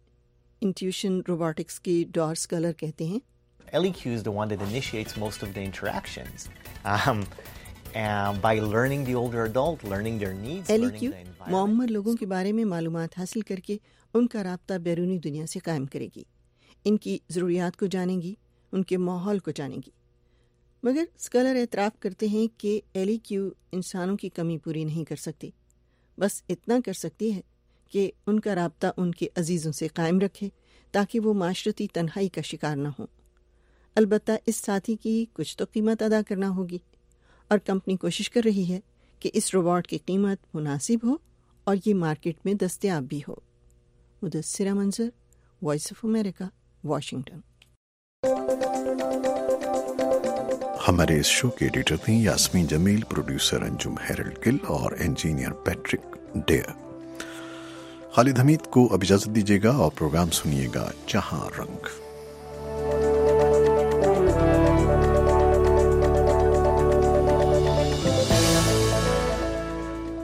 इंट्यूशन रोबोटिक्स की डॉर स्कलर कहते हैं, Ellie Q is the one that initiates most of the interactions. Um, and by learning the older adult, learning their needs, Ellie learning Q the environment. मुअम्मर लोगों के बारे में मालूमात हासिल करके उनका राब्ता बैरूनी दुनिया से कायम करेगी, इनकी ज़रूरियात को जानेगी, उनके माहौल को जानेगी। मगर स्कॉलर एतराफ़ करते हैं कि एली क्यू इंसानों की कमी पूरी नहीं कर सकती, बस इतना कर सकती है कि उनका राब्ता उनके अजीज़ों से कायम रखे ताकि वो माशरती तन्हाई का शिकार न हो। अलबत्ता इस साथी की कुछ तो कीमत अदा करना होगी और कंपनी कोशिश कर रही है कि इस रोबोट की कीमत मुनासिब हो और ये मार्केट में दस्तयाब भी हो। मुदस्सिरा मंजर, वॉइस ऑफ अमेरिका, वाशिंगटन। हमारे इस शो के एडिटर थे यास्मीन जमील, प्रोड्यूसर अंजुम हेरल्ड गिल और engineer Patrick Dare. Khalid Hameed को अब इजाजत दीजिएगा और प्रोग्राम सुनिएगा जहां रंग।